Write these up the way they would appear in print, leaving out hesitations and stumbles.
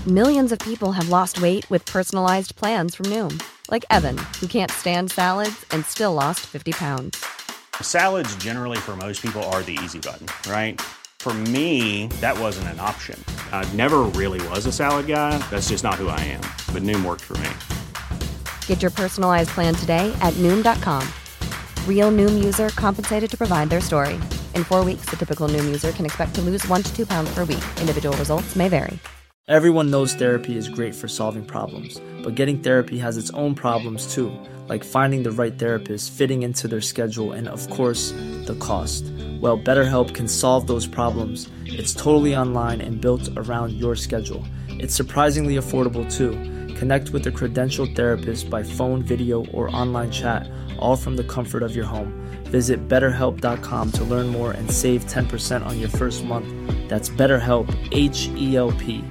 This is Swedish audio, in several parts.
Millions of people have lost weight with personalized plans from Noom. Like Evan, who can't stand salads and still lost 50 pounds. Salads generally for most people are the easy button, right? For me, that wasn't an option. I never really was a salad guy. That's just not who I am. But Noom worked for me. Get your personalized plan today at Noom.com. Real Noom user compensated to provide their story. In 4 weeks, the typical Noom user can expect to lose 1 to 2 pounds per week. Individual results may vary. Everyone knows therapy is great for solving problems, but getting therapy has its own problems too, like finding the right therapist, fitting into their schedule, and of course, the cost. Well, BetterHelp can solve those problems. It's totally online and built around your schedule. It's surprisingly affordable too. Connect with a credentialed therapist by phone, video, or online chat, all from the comfort of your home. Visit BetterHelp.com to learn more and save 10% on your first month. That's BetterHelp, H-E-L-P.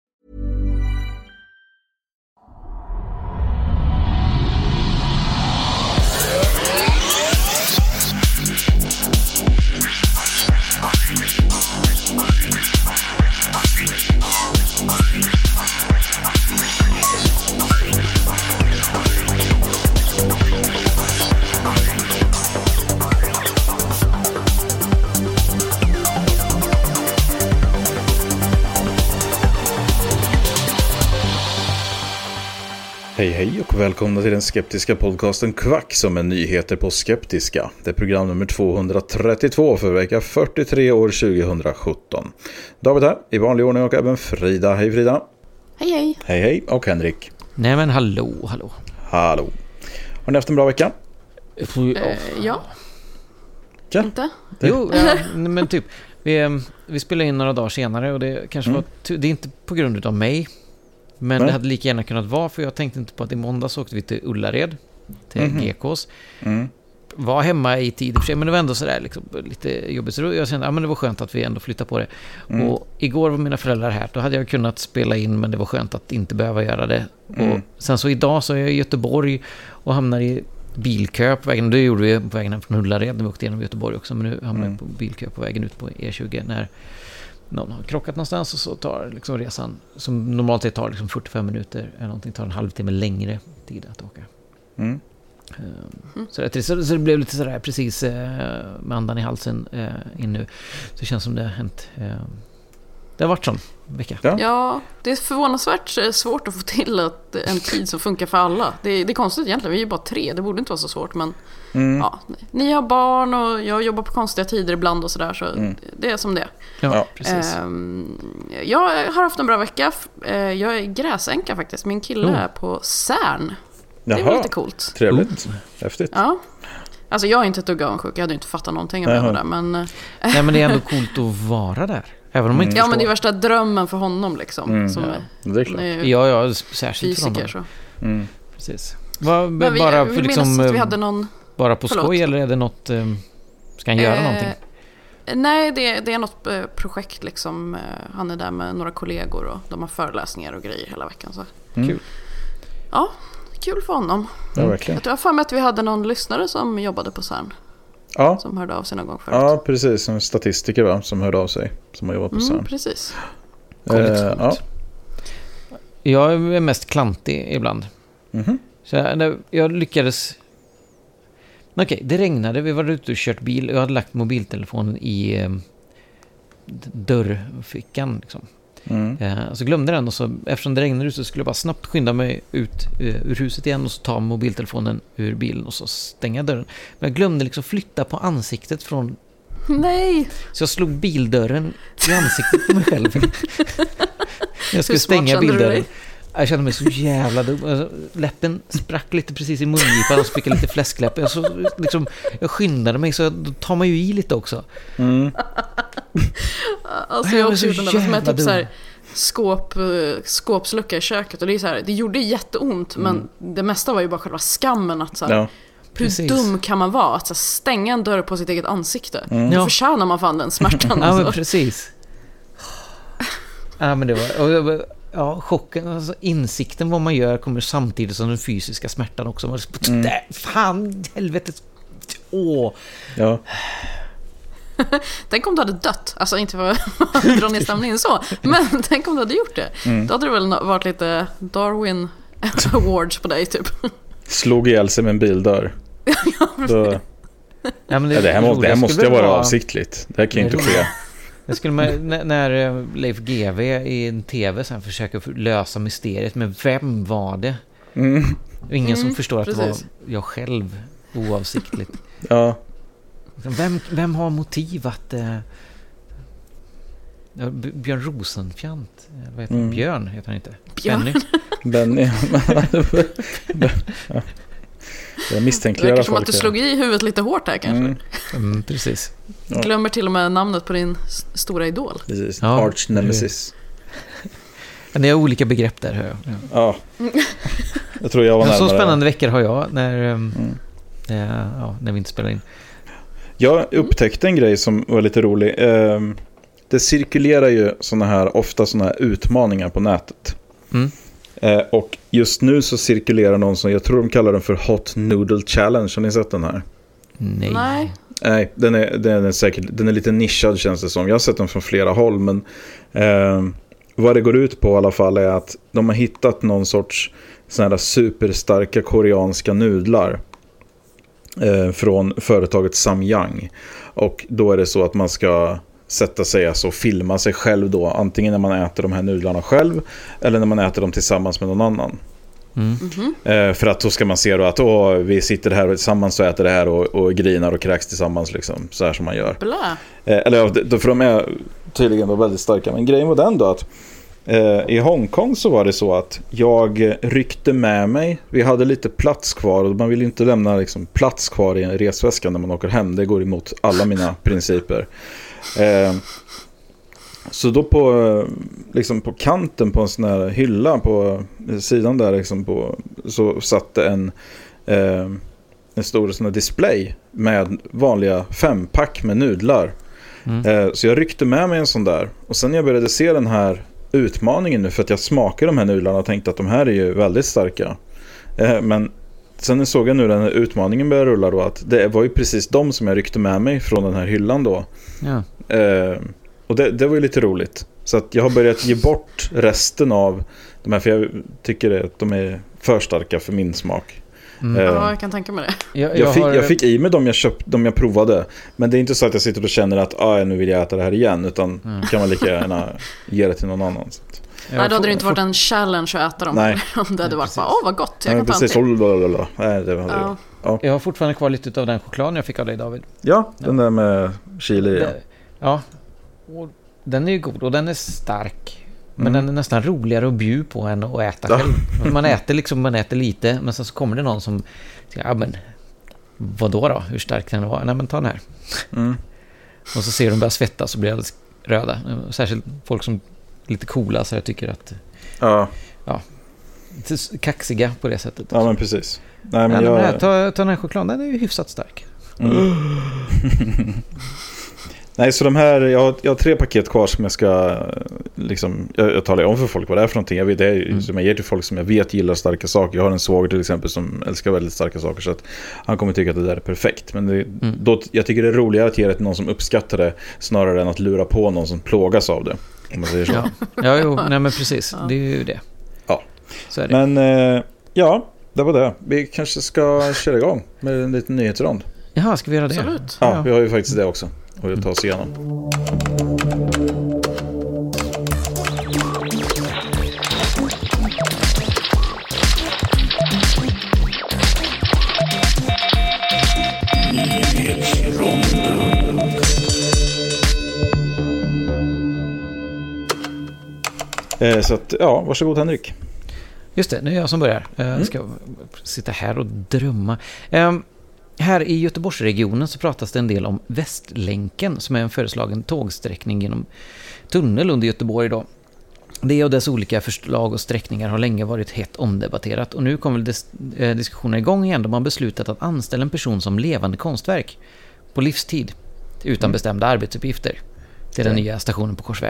Hej hej och välkomna till den skeptiska podcasten Kvack som är nyheter på skeptiska. Det är program nummer 232 för vecka 43 år 2017. David här i vanlig ordning och även Frida. Hej Frida. Hej hej. Hej hej och Henrik. Nej men hallå. Hallå. Har ni haft en bra vecka? Ja. Inte? Jo, men typ vi spelade in några dagar senare och det kanske var det är inte på grund av mig. Men det hade lika gärna kunnat vara, för jag tänkte inte på att i måndags åkte vi till Ullared till GKs. Var hemma i tid i och för sig, men det var ändå sådär liksom, lite jobbigt. Så jag kände men det var skönt att vi ändå flyttade på det. Och igår var mina föräldrar här. Då hade jag kunnat spela in, men det var skönt att inte behöva göra det. Och sen så idag så är jag i Göteborg och hamnar i bilkö på vägen. Det gjorde vi på vägen hem från Ullared när vi åkte genom Göteborg också. Men nu hamnar jag på bilkö på vägen ut på E20 när någon har krockat någonstans, och så tar liksom resan som normalt tar liksom 45 minuter eller någonting, tar en halvtimme längre tid att åka. Så det blev lite sådär precis med andan i halsen in nu. Så det känns som det har hänt. Det har varit sån vecka. Ja, det är förvånansvärt svårt att få till en tid som funkar för alla. Det är konstigt egentligen, vi är ju bara 3. Det borde inte vara så svårt, men ja, ni har barn och jag jobbar på konstiga tider ibland och sådär, så det är som det. Ja, precis. Jag har haft en bra vecka. Jag är gräsänka faktiskt. Min kille är på CERN. Det var lite coolt. Trevligt. Häftigt. Ja. Alltså jag är inte ett dugg avundsjuk. Jag hade inte fattat någonting av det där, men nej, men det är ändå coolt att vara där. Även om man inte förstår. Men det är värsta drömmen för honom liksom, som det är klart. Ja, särskilt fysiker så. Precis. Bara för liksom vi hade någon bara på skoj, eller är det något ska han göra någonting? Nej, det är något projekt liksom. Han är där med några kollegor och de har föreläsningar och grejer hela veckan så. Kul. Ja, kul för honom. Ja, verkligen. Jag tror för mig att vi hade någon lyssnare som jobbade på CERN. Ja. Som hörde av sig någon gång förut. Ja, precis. Som statistiker, va? Som hörde av sig. Som har jobbat på CERN. Precis. Ja. Jag är mest klantig ibland. Så jag lyckades. Okej, det regnade. Vi var ute och kört bil. Jag hade lagt mobiltelefonen i dörrfickan liksom. Så glömde den, och så eftersom det regnade ut så skulle jag bara snabbt skynda mig ut ur huset igen och så ta mobiltelefonen ur bilen och så stänga dörren. Men jag glömde liksom flytta på ansiktet från. Nej. Så jag slog bildörren i ansiktet på mig själv. Jag skulle stänga bildörren. Jag kände mig så jävla dum. Läppen sprack lite precis i mungipan och så fick jag lite fläskläpp. Jag skyndade mig, så då tar man ju i lite också. Alltså jag också gjort den där som är typ så här skåpslucka i köket, och det är så här, det gjorde jätteont, men det mesta var ju bara själva skammen att så här, hur dum kan man vara att så här, stänga en dörr på sitt eget ansikte. Då förtjänar man fan den smärtan. Ja, men precis. Ja, men det var chocken, alltså, insikten vad man gör kommer samtidigt som den fysiska smärtan också. Fan, helvete. Ja. Tänk om du hade dött. Alltså inte för att dra ner stämningen så. Men tänk om du hade gjort det. Då hade det väl varit lite Darwin Awards på dig typ. Slog ihjäl sig med en bildörr. Då... Ja, men det här måste ju vara avsiktligt. Det här kan ju inte ske. Det skulle man, när Leif GW i en tv sen försöker lösa mysteriet, men vem var det? Ingen som förstår att det var jag själv oavsiktligt. Ja. Vem har motiv att Björn Rosenfjant, vad heter han? Björn heter han inte. Benny. Ja. Jag misstänkliggör folk. Som att du slog i huvudet lite hårt här kanske. Precis. Ja. Glömmer till och med namnet på din stora idol. Precis. Ja. Arch Nemesis. Men det är olika begrepp där, hör jag. Ja. Jag tror jag var närmare. Så spännande veckor har jag när vi inte spelar in. Jag upptäckte en grej som var lite rolig. Det cirkulerar ju ofta såna här utmaningar på nätet. Och just nu så cirkulerar någon som jag tror de kallar den för Hot Noodle Challenge. Har ni sett den här? Nej. Nej, den är lite nischad känns det som. Jag har sett den från flera håll, men vad det går ut på i alla fall är att de har hittat någon sorts såna här superstarka koreanska nudlar från företaget Samyang. Och då är det så att man ska sätta sig och filma sig själv då, antingen när man äter de här nudlarna själv eller när man äter dem tillsammans med någon annan. För att då ska man se då att vi sitter här tillsammans och äter det här och grinar och kräks tillsammans liksom, så här som man gör. För de är tydligen då väldigt starka. Men grejen var den då att i Hongkong så var det så att jag ryckte med mig, vi hade lite plats kvar och man vill ju inte lämna liksom plats kvar i en resväska när man åker hem, det går emot alla mina principer. Så då på kanten på en sån här hylla på sidan där liksom så satt en stor sån här display med vanliga 5-pack med nudlar. Så jag ryckte med mig en sån där, och sen när jag började se den här utmaningen nu, för att jag smakade de här nudlarna och tänkte att de här är ju väldigt starka, men sen såg jag nu den här utmaningen börja rulla då, att det var ju precis de som jag ryckte med mig från den här hyllan då. Och det var ju lite roligt. Så att jag har börjat ge bort resten av de här, för jag tycker att de är för starka för min smak. Ja, jag kan tänka mig det. Jag fick i mig de jag provade. Men det är inte så att jag sitter och känner att nu vill jag äta det här igen, utan kan man lika gärna ge det till någon annan. Så att. Nej, då hade det inte varit en challenge att äta dem. Nej. Om det hade varit bara, vad gott, jag kan precis. Jag har fortfarande kvar lite av den chokladen jag fick av dig, David. Ja, den där med chili. Ja, och den är ju god och den är stark. Men den är nästan roligare att bjuda på än att äta själv. Man äter lite, men så kommer det någon som säger, men vadå, hur stark den var? Nej, men ta den här. Och så ser de börja svettas och blir alldeles röda. Särskilt folk som är lite coola, så jag tycker att lite kaxiga på det sättet. Ja, men precis. Nej, men ta den här chokladen, den är ju hyfsat stark. Nej, så de här, jag har 3 paket kvar som jag ska jag talar om för folk vad det är för någonting. Jag vet, det är som jag ger till folk som jag vet gillar starka saker. Jag har en svåger till exempel som älskar väldigt starka saker, så att han kommer tycka att det där är perfekt. Men jag tycker det är roligare att ge det till någon som uppskattar det snarare än att lura på någon som plågas av det, om man säger så. Nej, men precis, det är ju det. Ja, så är det. Men det var det. Vi kanske ska köra igång med en liten nyhetsrond. Jaha, ska vi göra det? Absolut. Ja, vi har ju faktiskt det också. Och vi tar oss igenom. Så att, varsågod Henrik. Just det, nu är jag som börjar. Jag ska sitta här och drömma. Här i Göteborgsregionen så pratas det en del om Västlänken, som är en föreslagen tågsträckning genom tunnel under Göteborg idag. Det och dess olika förslag och sträckningar har länge varit hett omdebatterat, och nu kommer diskussionen igång igen då man beslutat att anställa en person som levande konstverk på livstid utan bestämda arbetsuppgifter till den nya stationen på Korsvägen.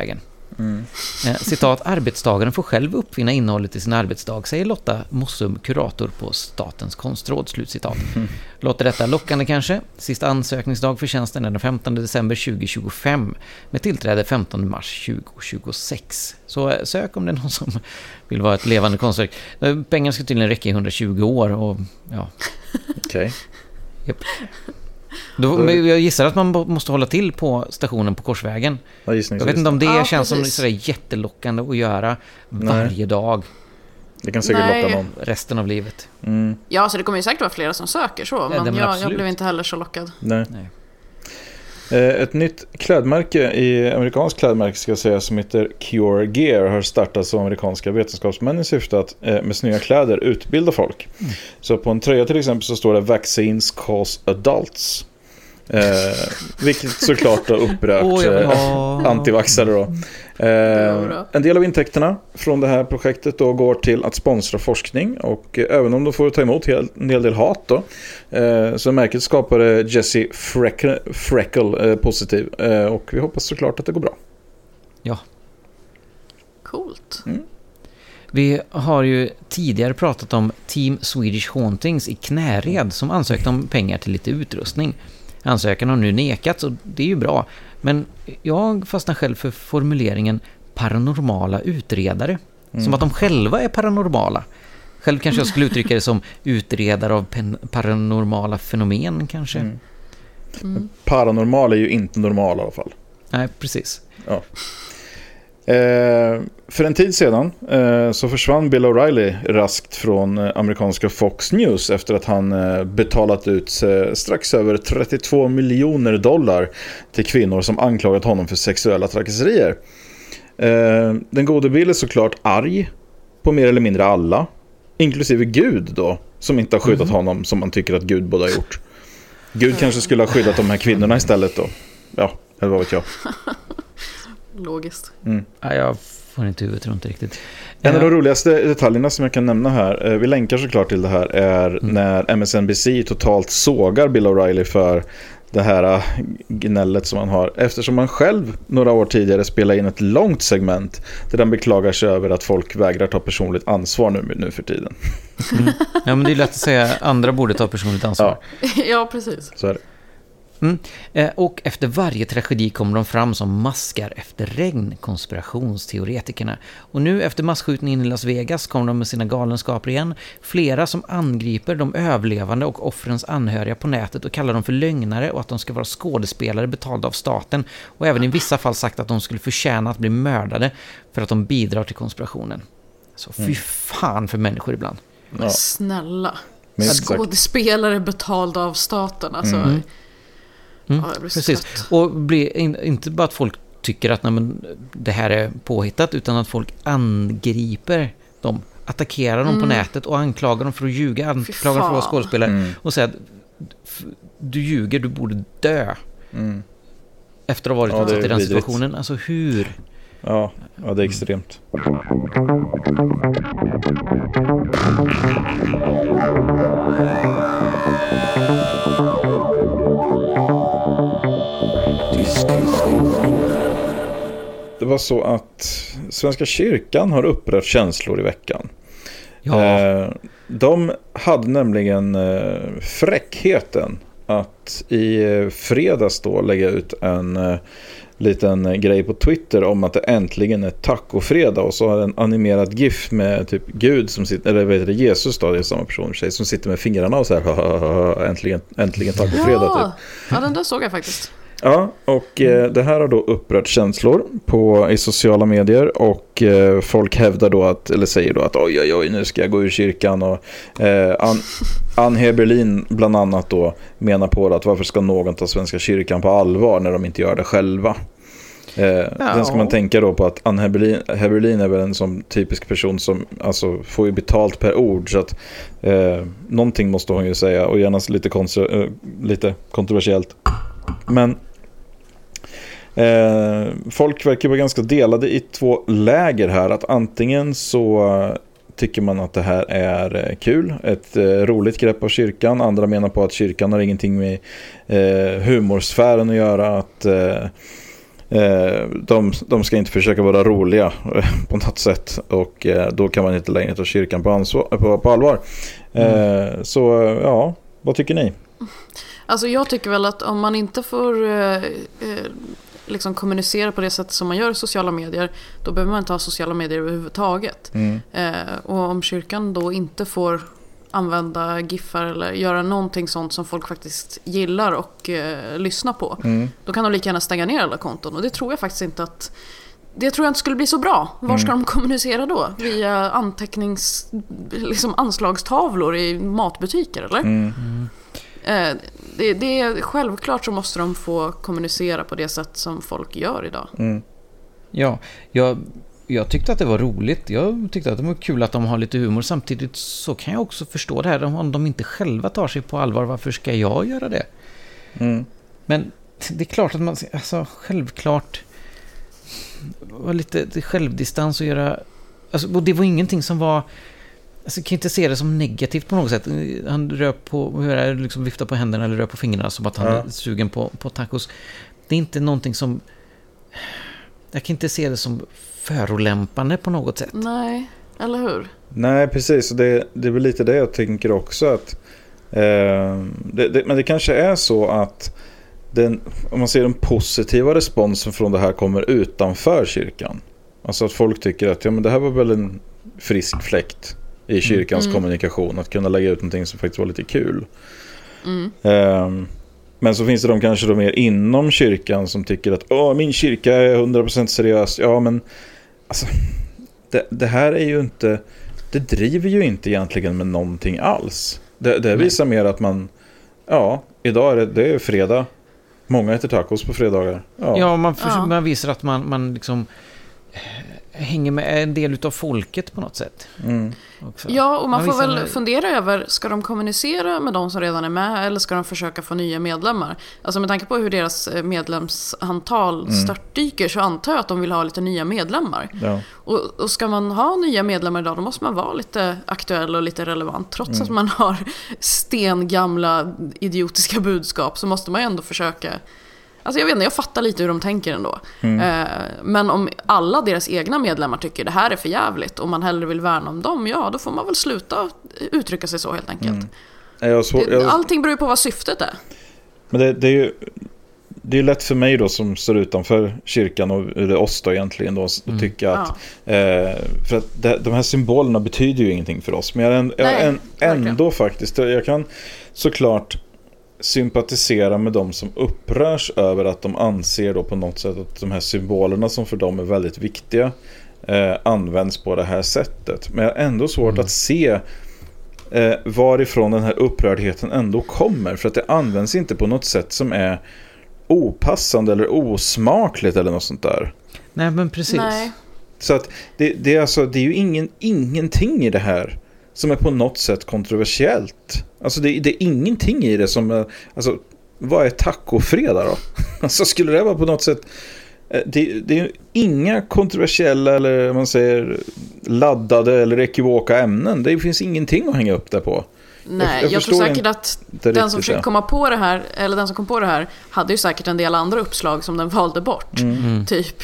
Citat, arbetstagaren får själv uppfinna innehållet i sin arbetsdag, säger Lotta Mossum, kurator på Statens konstråd, slutcitat. Låter detta lockande kanske? Sista ansökningsdag för tjänsten är den 15 december 2025 med tillträde 15 mars 2026. Så sök om det är någon som vill vara ett levande konstverk. Pengarna ska tydligen räcka i 120 år och ja. Okej. Japp. Jag gissar att man måste hålla till på stationen på Korsvägen. Ja, jag vet inte om det känns precis. som sådär jättelockande att göra varje dag. Det kan säkert locka någon. Resten av livet. Ja, så det kommer ju säkert vara flera som söker så. Men jag blev inte heller så lockad. Nej. Ett nytt klädmärke i amerikansk klädmärke ska jag säga som heter Cure Gear har startats av amerikanska vetenskapsmän i syfte att med snygga kläder utbilda folk. Så på en tröja till exempel så står det Vaccines cause adults. Vilket såklart har upprört antivaxare då. En del av intäkterna från det här projektet då går till att sponsra forskning, och även om de får ta emot en hel del hat då, så märket skapade Jesse Freckle positiv, och vi hoppas såklart att det går bra. Ja. Coolt. Vi har ju tidigare pratat om Team Swedish Hauntings i Knäred som ansökte om pengar till lite utrustning. Ansökan har nu nekats och det är ju bra. Men jag fastnar själv för formuleringen paranormala utredare. Som att de själva är paranormala. Själv kanske jag skulle uttrycka det som utredare av paranormala fenomen kanske. Paranormal är ju inte normal i alla fall. Nej, precis. Ja. För en tid sedan så försvann Bill O'Reilly raskt från amerikanska Fox News efter att han betalat ut strax över $32 miljoner till kvinnor som anklagat honom för sexuella trakasserier. Den gode Bill är såklart arg på mer eller mindre alla, inklusive Gud då, som inte har skyddat honom som man tycker att Gud borde ha gjort. Gud kanske skulle ha skyddat de här kvinnorna istället då. Ja, eller vad vet jag. Logiskt. Ja, jag får inte huvudet runt riktigt. En av de roligaste detaljerna som jag kan nämna här, vi länkar såklart till det här, är när MSNBC totalt sågar Bill O'Reilly för det här gnället som han har, eftersom han själv några år tidigare spelade in ett långt segment där han beklagar sig över att folk vägrar ta personligt ansvar nu för tiden. Ja, men det är lätt att säga andra borde ta personligt ansvar. Ja, precis. Så är det. Och efter varje tragedi kommer de fram som maskar efter regn, konspirationsteoretikerna. Och nu efter massskjutningen i Las Vegas kommer de med sina galenskaper igen. Flera som angriper de överlevande och offrens anhöriga på nätet och kallar dem för lögnare och att de ska vara skådespelare betalda av staten. Och även i vissa fall sagt att de skulle förtjäna att bli mördade för att de bidrar till konspirationen. Så fy fan för människor ibland. Ja. Snälla. Men skådespelare betalda av staten, alltså... Ja, precis. Och blir inte bara att folk tycker att det här är påhittat, utan att folk angriper dem, attackerar dem på nätet och anklagar dem för att ljuga, anklagar dem för att vara skådespelare och säger att du ljuger, du borde dö efter att ha varit utsatt i den situationen. Alltså hur? Ja, det är extremt. Det var så att Svenska kyrkan har upprört känslor i veckan. Ja. De hade nämligen fräckheten att i fredags då lägga ut en liten grej på Twitter om att det äntligen är tacofredag, och så har en animerad gif med typ Gud som sitter, eller vad heter det, Jesus då, det är samma person tjej, som sitter med fingrarna och så här äntligen tacofredag typ. Ja, den där såg jag faktiskt. Ja, och det här har då upprört känslor i sociala medier, och folk hävdar då att, eller säger då att oj, nu ska jag gå ur kyrkan, och Ann Heberlin bland annat då menar på att varför ska någon ta Svenska kyrkan på allvar när de inte gör det själva. Sen ska man tänka då på att Ann Heberlin är väl en sån typisk person som alltså får ju betalt per ord, så att någonting måste hon ju säga, och gärna lite kontroversiellt. Men folk verkar vara ganska delade i två läger här. Att antingen så tycker man att det här är kul, ett roligt grepp av kyrkan. Andra menar på att kyrkan har ingenting med humorsfären att göra. Att De ska inte försöka vara roliga på något sätt, och då kan man inte längre ta kyrkan på allvar. Så ja, vad tycker ni? Alltså jag tycker väl att om man inte får liksom kommunicera på det sättet som man gör i sociala medier, då behöver man inte ha sociala medier överhuvudtaget. Och om kyrkan då inte får använda giffar eller göra någonting sånt som folk faktiskt gillar och lyssnar på, då kan de lika gärna stänga ner alla konton. Och det tror jag faktiskt inte att... Det tror jag inte skulle bli så bra. Var ska de kommunicera då? Via liksom anslagstavlor i matbutiker, eller? Det är självklart så måste de få kommunicera på det sätt som folk gör idag. Ja, jag tyckte att det var roligt. Jag tyckte att det var kul att de har lite humor. Samtidigt så kan jag också förstå det här. Om de inte själva tar sig på allvar, varför ska jag göra det? Men det är klart att man... Alltså, självklart... var lite självdistans att göra... Alltså, och det var ingenting som var... Alltså, jag kan inte se det som negativt på något sätt. Han rör på... liksom viftar på händerna eller rör på fingrarna som att han är sugen på tacos. Det är inte någonting som... Jag kan inte se det som förolämpande på något sätt. Nej, eller hur? Nej, precis. Det är väl lite det jag tänker också. Att, men det kanske är så att om man ser den positiva responsen från det här kommer utanför kyrkan. Alltså att folk tycker att men det här var väl en frisk fläkt i kyrkans kommunikation. Att kunna lägga ut någonting som faktiskt var lite kul. Men så finns det kanske mer inom kyrkan som tycker att min kyrka är 100% seriös. Ja, men alltså, det här är ju inte... Det driver ju inte egentligen med någonting alls. Det visar mer att man... Ja, idag är det är fredag. Många äter tacos på fredagar. Ja, man visar att man liksom... hänger med en del utav folket på något sätt. Ja, och man får väl fundera över, ska de kommunicera med de som redan är med eller ska de försöka få nya medlemmar? Alltså med tanke på hur deras medlemsantal störtdyker så antar jag att de vill ha lite nya medlemmar. Ja. Och ska man ha nya medlemmar idag, då måste man vara lite aktuell och lite relevant. Trots att man har stengamla idiotiska budskap så måste man ju ändå försöka... Alltså jag vet inte, jag fattar lite hur de tänker ändå. Men om alla deras egna medlemmar tycker det här är för jävligt och man hellre vill värna om dem, ja då får man väl sluta uttrycka sig så helt enkelt. Allting beror ju på vad syftet är. Men det är lätt för mig då som står utanför kyrkan och oss då egentligen då att tycka att för att de här symbolerna betyder ju ingenting för oss. Men ändå faktiskt, jag kan såklart sympatisera med dem som upprörs över att de anser då på något sätt att de här symbolerna som för dem är väldigt viktiga används på det här sättet. Men jag har ändå svårt att se varifrån den här upprördheten ändå kommer, för att det används inte på något sätt som är opassande eller osmakligt eller något sånt där. Nej, men precis. Nej. Så att det är ju ingenting i det här som är på något sätt kontroversiellt. Alltså det är ingenting i det som är, alltså vad är tacofredag då? Alltså skulle det vara på något sätt det är inga kontroversiella eller man säger laddade eller ekivoka ämnen. Det finns ingenting att hänga upp det på. Nej, jag tror säkert att den som försökte komma på det här, eller den som kom på det här, hade ju säkert en del andra uppslag som den valde bort. Typ,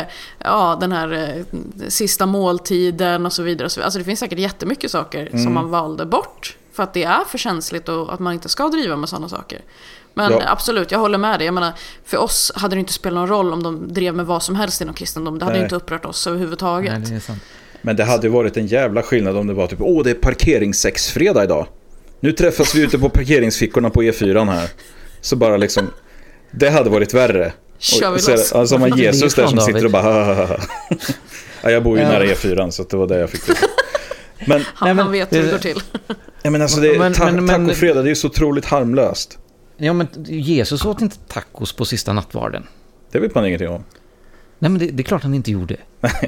den här sista måltiden och så vidare. Alltså det finns säkert jättemycket saker som man valde bort för att det är för känsligt och att man inte ska driva med sådana saker. Men absolut, jag håller med dig. Jag menar, för oss hade det inte spelat någon roll om de drev med vad som helst inom kristendom. Det hade ju inte upprört oss överhuvudtaget. Nej, det är sant. Men det hade varit en jävla skillnad om det var typ, det är parkeringssexfredag idag. Nu träffas vi ute på parkeringsfickorna på E4 här. Så bara liksom, det hade varit värre. Kör vi loss. Alltså man Jesus där som sitter och bara ja, jag bor ju nära E4 så det var det jag fick det. Men han vet hur det går till. Ja, men alltså tacofredag, det är ju så otroligt harmlöst. Ja, men Jesus åt inte tacos på sista nattvarden. Det vet man ingenting om. Nej, men det är klart han inte gjorde.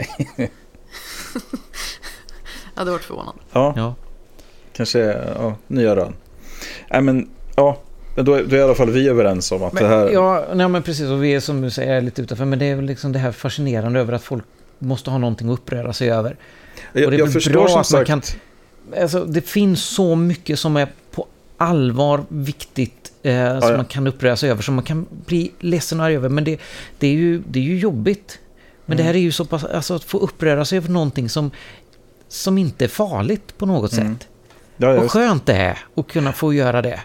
Ja, det var förvånande. Ja. Kanske nya rön. Nej, men då är i alla fall vi överens om att det här... Ja, men precis. Och vi är som du säger lite utanför. Men det är väl liksom det här fascinerande över att folk måste ha någonting att uppröra sig över. Och det är jag förstår bra som att man sagt... kan... Alltså, det finns så mycket som är på allvar viktigt som man kan uppröra sig över, som man kan bli ledsen och arg över. Men det är ju jobbigt. Men det här är ju så pass, alltså att få uppröra sig över någonting som inte är farligt på något sätt. Ja, och skönt det är att kunna få göra det.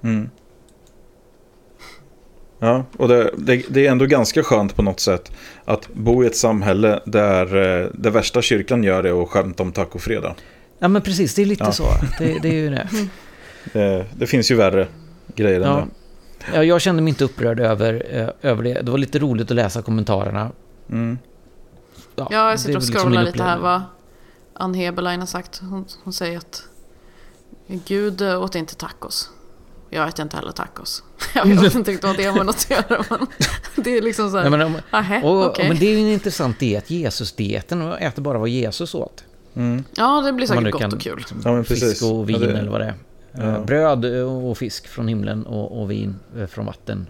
Ja, och det är ändå ganska skönt på något sätt att bo i ett samhälle där det värsta kyrkan gör är att skämta om tacofredag. Ja, men precis, det är lite så. Det är ju det. Det finns ju värre grejer än det. Ja, jag kände mig inte upprörd över det. Det var lite roligt att läsa kommentarerna. Ja, jag sitter och scrollar lite här vad Ann Heberlein har sagt. Hon säger att Gud åt inte tacos. Jag äter inte heller tacos. Jag vet inte riktigt vad det har med något att göra. Men det är liksom så här. Men det är ju en intressant diet. Jesus-dieten, och äter bara vad Jesus åt. Ja, det blir säkert gott och kul. Fisk och vin eller vad det är. Bröd och fisk från himlen och vin från vatten.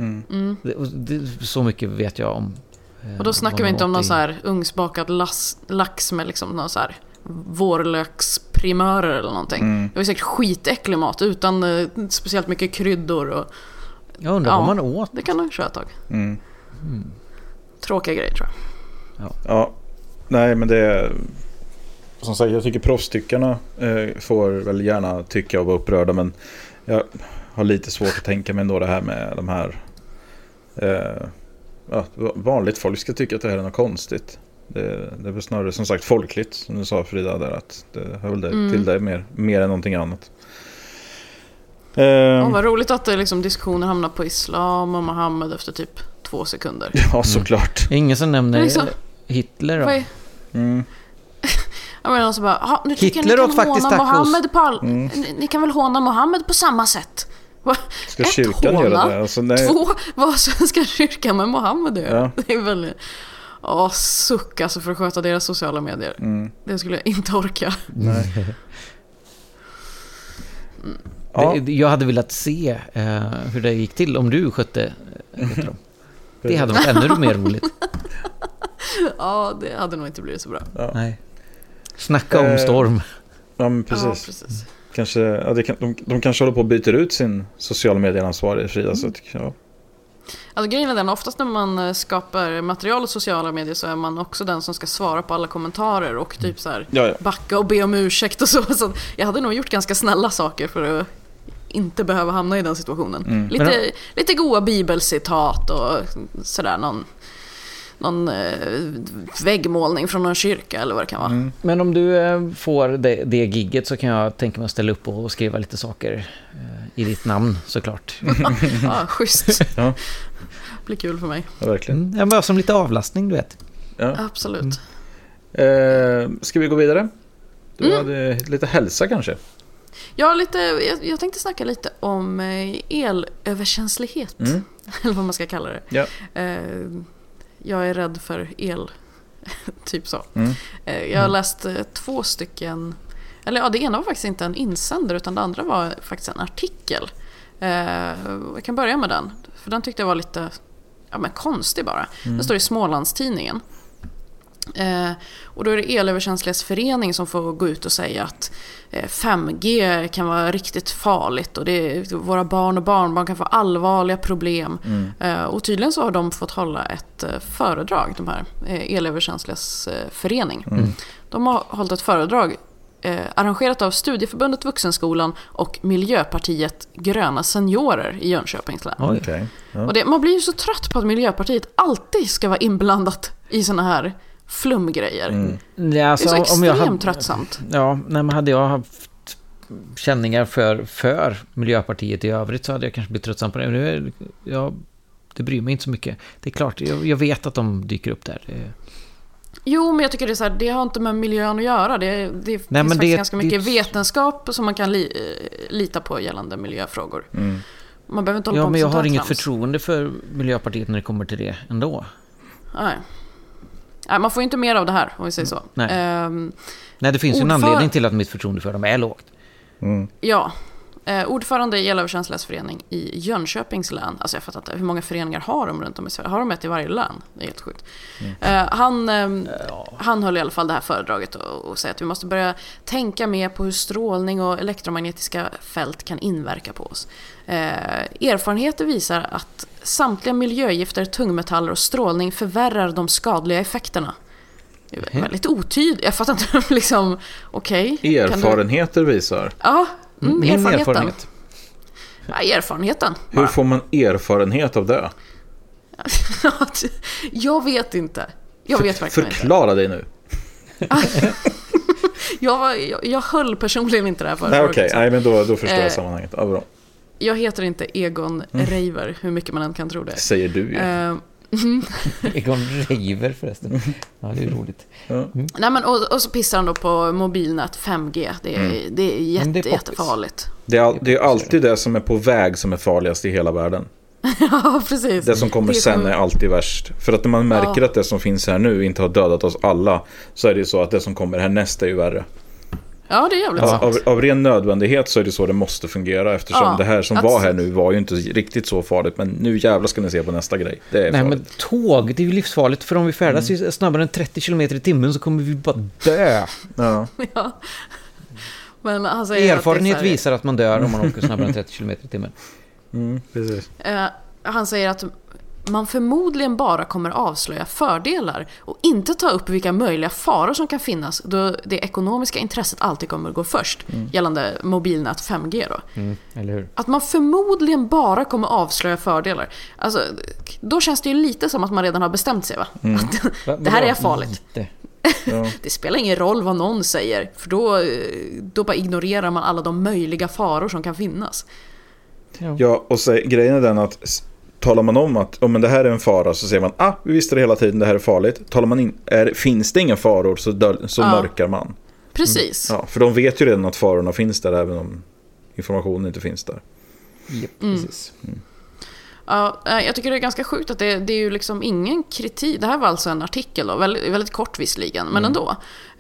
Så mycket vet jag om. Och då snackar vi inte om någon så här ugnsbakad lax med liksom någon så här vårlöksprimörer eller någonting. Det var säkert skitäcklig mat utan speciellt mycket kryddor och jag undrar vad man åt. Det kan nog köra ett tag. Tråkiga grejer, tror jag. Ja. Nej, men det är som sagt, jag tycker proffstyckarna får väl gärna tycka och vara upprörda, men jag har lite svårt att tänka mig ändå det här med de här vanligt folk ska tycka att det här är något konstigt. Det är väl snarare som sagt folkligt, som du sa Frida där, att det hör väl det till det mer än någonting annat. Vad roligt att det liksom diskussioner hamnar på islam och Mohammed efter typ 2 sekunder. Ja, såklart. Ingen som nämner liksom Hitler då. Jag menar alltså bara, nu tycker Hitler ni kan håna Mohammed på ni kan väl håna Mohammed på samma sätt. Ska kyrkan göra det? Alltså, 2, vad ska kyrkan med Mohammed göra? Ja. Det är väldigt suck alltså för att sköta deras sociala medier. Det skulle jag inte orka. Nej. Jag hade velat se hur det gick till om du skötte dem. Det hade varit ännu mer roligt. Ja, det hade nog inte blivit så bra. Ja. Nej. Snacka om storm. Ja, men precis. Kanske, de kanske håller på att byta ut sin sociala medieansvarig Frida. Så Alltså grejen är den, oftast när man skapar material och sociala medier så är man också den som ska svara på alla kommentarer och typ så här backa och be om ursäkt och så jag hade nog gjort ganska snälla saker för att inte behöva hamna i den situationen. Lite goda bibelcitat och sådär, någon väggmålning från någon kyrka eller vad det kan vara. Men om du får det gigget så kan jag tänka mig att ställa upp och skriva lite saker i ditt namn såklart. Ja, schysst. Ja. Blir kul för mig. Ja, verkligen. Jag var som lite avlastning, du vet. Ja. Absolut. Ska vi gå vidare? Du hade lite hälsa kanske? Ja, jag tänkte snacka lite om elöverkänslighet. Eller vad man ska kalla det. Ja. Jag är rädd för el. Typ så. Jag har läst 2 stycken. Eller det ena var faktiskt inte en insändare utan det andra var faktiskt en artikel. Jag kan börja med den. För den tyckte jag var lite konstig bara. Det står i Smålandstidningen. Och då är det Elöverkänslighetsförening som får gå ut och säga att 5G kan vara riktigt farligt och våra barn och barnbarn kan få allvarliga problem. Och tydligen så har de fått hålla ett föredrag, de här Elöverkänslighetsförening. De har hållit ett föredrag arrangerat av Studieförbundet Vuxenskolan och Miljöpartiet Gröna Seniorer i Jönköpings län. Okay. Ja. Och man blir ju så trött på att Miljöpartiet alltid ska vara inblandat i såna här flumgrejer. Det är så extremt tröttsamt. Ja, men hade jag haft känningar för Miljöpartiet i övrigt så hade jag kanske blivit tröttsam på det. Det bryr mig inte så mycket. Det är klart, jag vet att de dyker upp där. Jo, men jag tycker det är så här, det har inte med miljön att göra. Det finns faktiskt ganska mycket vetenskap som man kan lita på gällande miljöfrågor. Man behöver inte hålla på med men jag har inget trams. Förtroende för Miljöpartiet när det kommer till det ändå. Nej, man får ju inte mer av det här, om vi säger så. Nej, det finns ju en anledning till att mitt förtroende för dem är lågt. Ja, Ordförande i Elöverkänslighetsförening i Jönköpings län. Alltså jag fattar inte, hur många föreningar har de runt om i Sverige? Har de ett i varje län? Det är helt sjukt. Han höll i alla fall det här föredraget och säger att vi måste börja tänka mer på hur strålning och elektromagnetiska fält kan inverka på oss. Erfarenheter visar att samtliga miljögifter, tungmetaller och strålning förvärrar de skadliga effekterna. Det är väldigt otydligt. Jag fattar inte liksom, okej. Erfarenheter visar? Ja, erfarenheten. Ja, erfarenheten. Hur får man erfarenhet av det? Jag vet inte. Jag vet verkligen Förklara dig nu. jag höll personligen inte det här för. Nej, okej. Nej, men då förstår jag sammanhanget. Ja, bra. Jag heter inte Egon Reiver, hur mycket man än kan tro det. Säger du ju. Egon Reiver förresten. Ja, det är roligt. Nej, men och så pissar han då på mobilnät 5G. Det är jättefarligt. Det är alltid det som är på väg som är farligast i hela världen. Ja, precis. Det som kommer sen är alltid värst. För att när man märker att det som finns här nu inte har dödat oss alla, så är det ju så att det som kommer här nästa är ju värre. Ja, det är jävligt sant. Av ren nödvändighet så är det så det måste fungera, eftersom det här som var här nu var ju inte riktigt så farligt, men nu jävla ska ni se på nästa grej. Det är farligt. Men tåg, det är ju livsfarligt, för om vi färdas snabbare än 30 km i timmen så kommer vi bara dö. Ja. Men han erfarenhet visar att man dör om man åker snabbare än 30 km i timmen. Precis. Han säger att man förmodligen bara kommer avslöja fördelar och inte ta upp vilka möjliga faror som kan finnas, då det ekonomiska intresset alltid kommer att gå först gällande mobilnät 5G då. Eller hur? Att man förmodligen bara kommer avslöja fördelar. Alltså, då känns det ju lite som att man redan har bestämt sig, va? Att det här är farligt. Det spelar ingen roll vad någon säger, för då bara ignorerar man alla de möjliga faror som kan finnas. Ja, och så, grejen är den att talar man om att men det här är en fara, så säger man vi visste det hela tiden, det här är farligt. Talar man finns det inga faror, så mörkar man. Precis. Ja, för de vet ju redan att farorna finns där, även om informationen inte finns där. Precis. Ja, jag tycker det är ganska sjukt att det är ju liksom ingen kritik. Det här var alltså en artikel då, väldigt, väldigt kort visserligen, men ändå.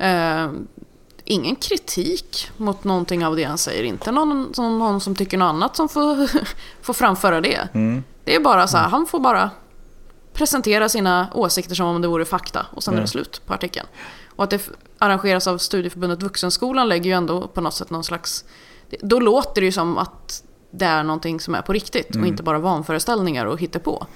Ingen kritik mot någonting av det han säger. Inte någon som tycker något annat som får framföra det. Det är bara så här, han får bara presentera sina åsikter som om det vore fakta, och sen är det slut på artikeln. Och att det arrangeras av Studieförbundet Vuxenskolan lägger ju ändå på något sätt någon slags... Då låter det ju som att det är någonting som är på riktigt och inte bara vanföreställningar och hittepå.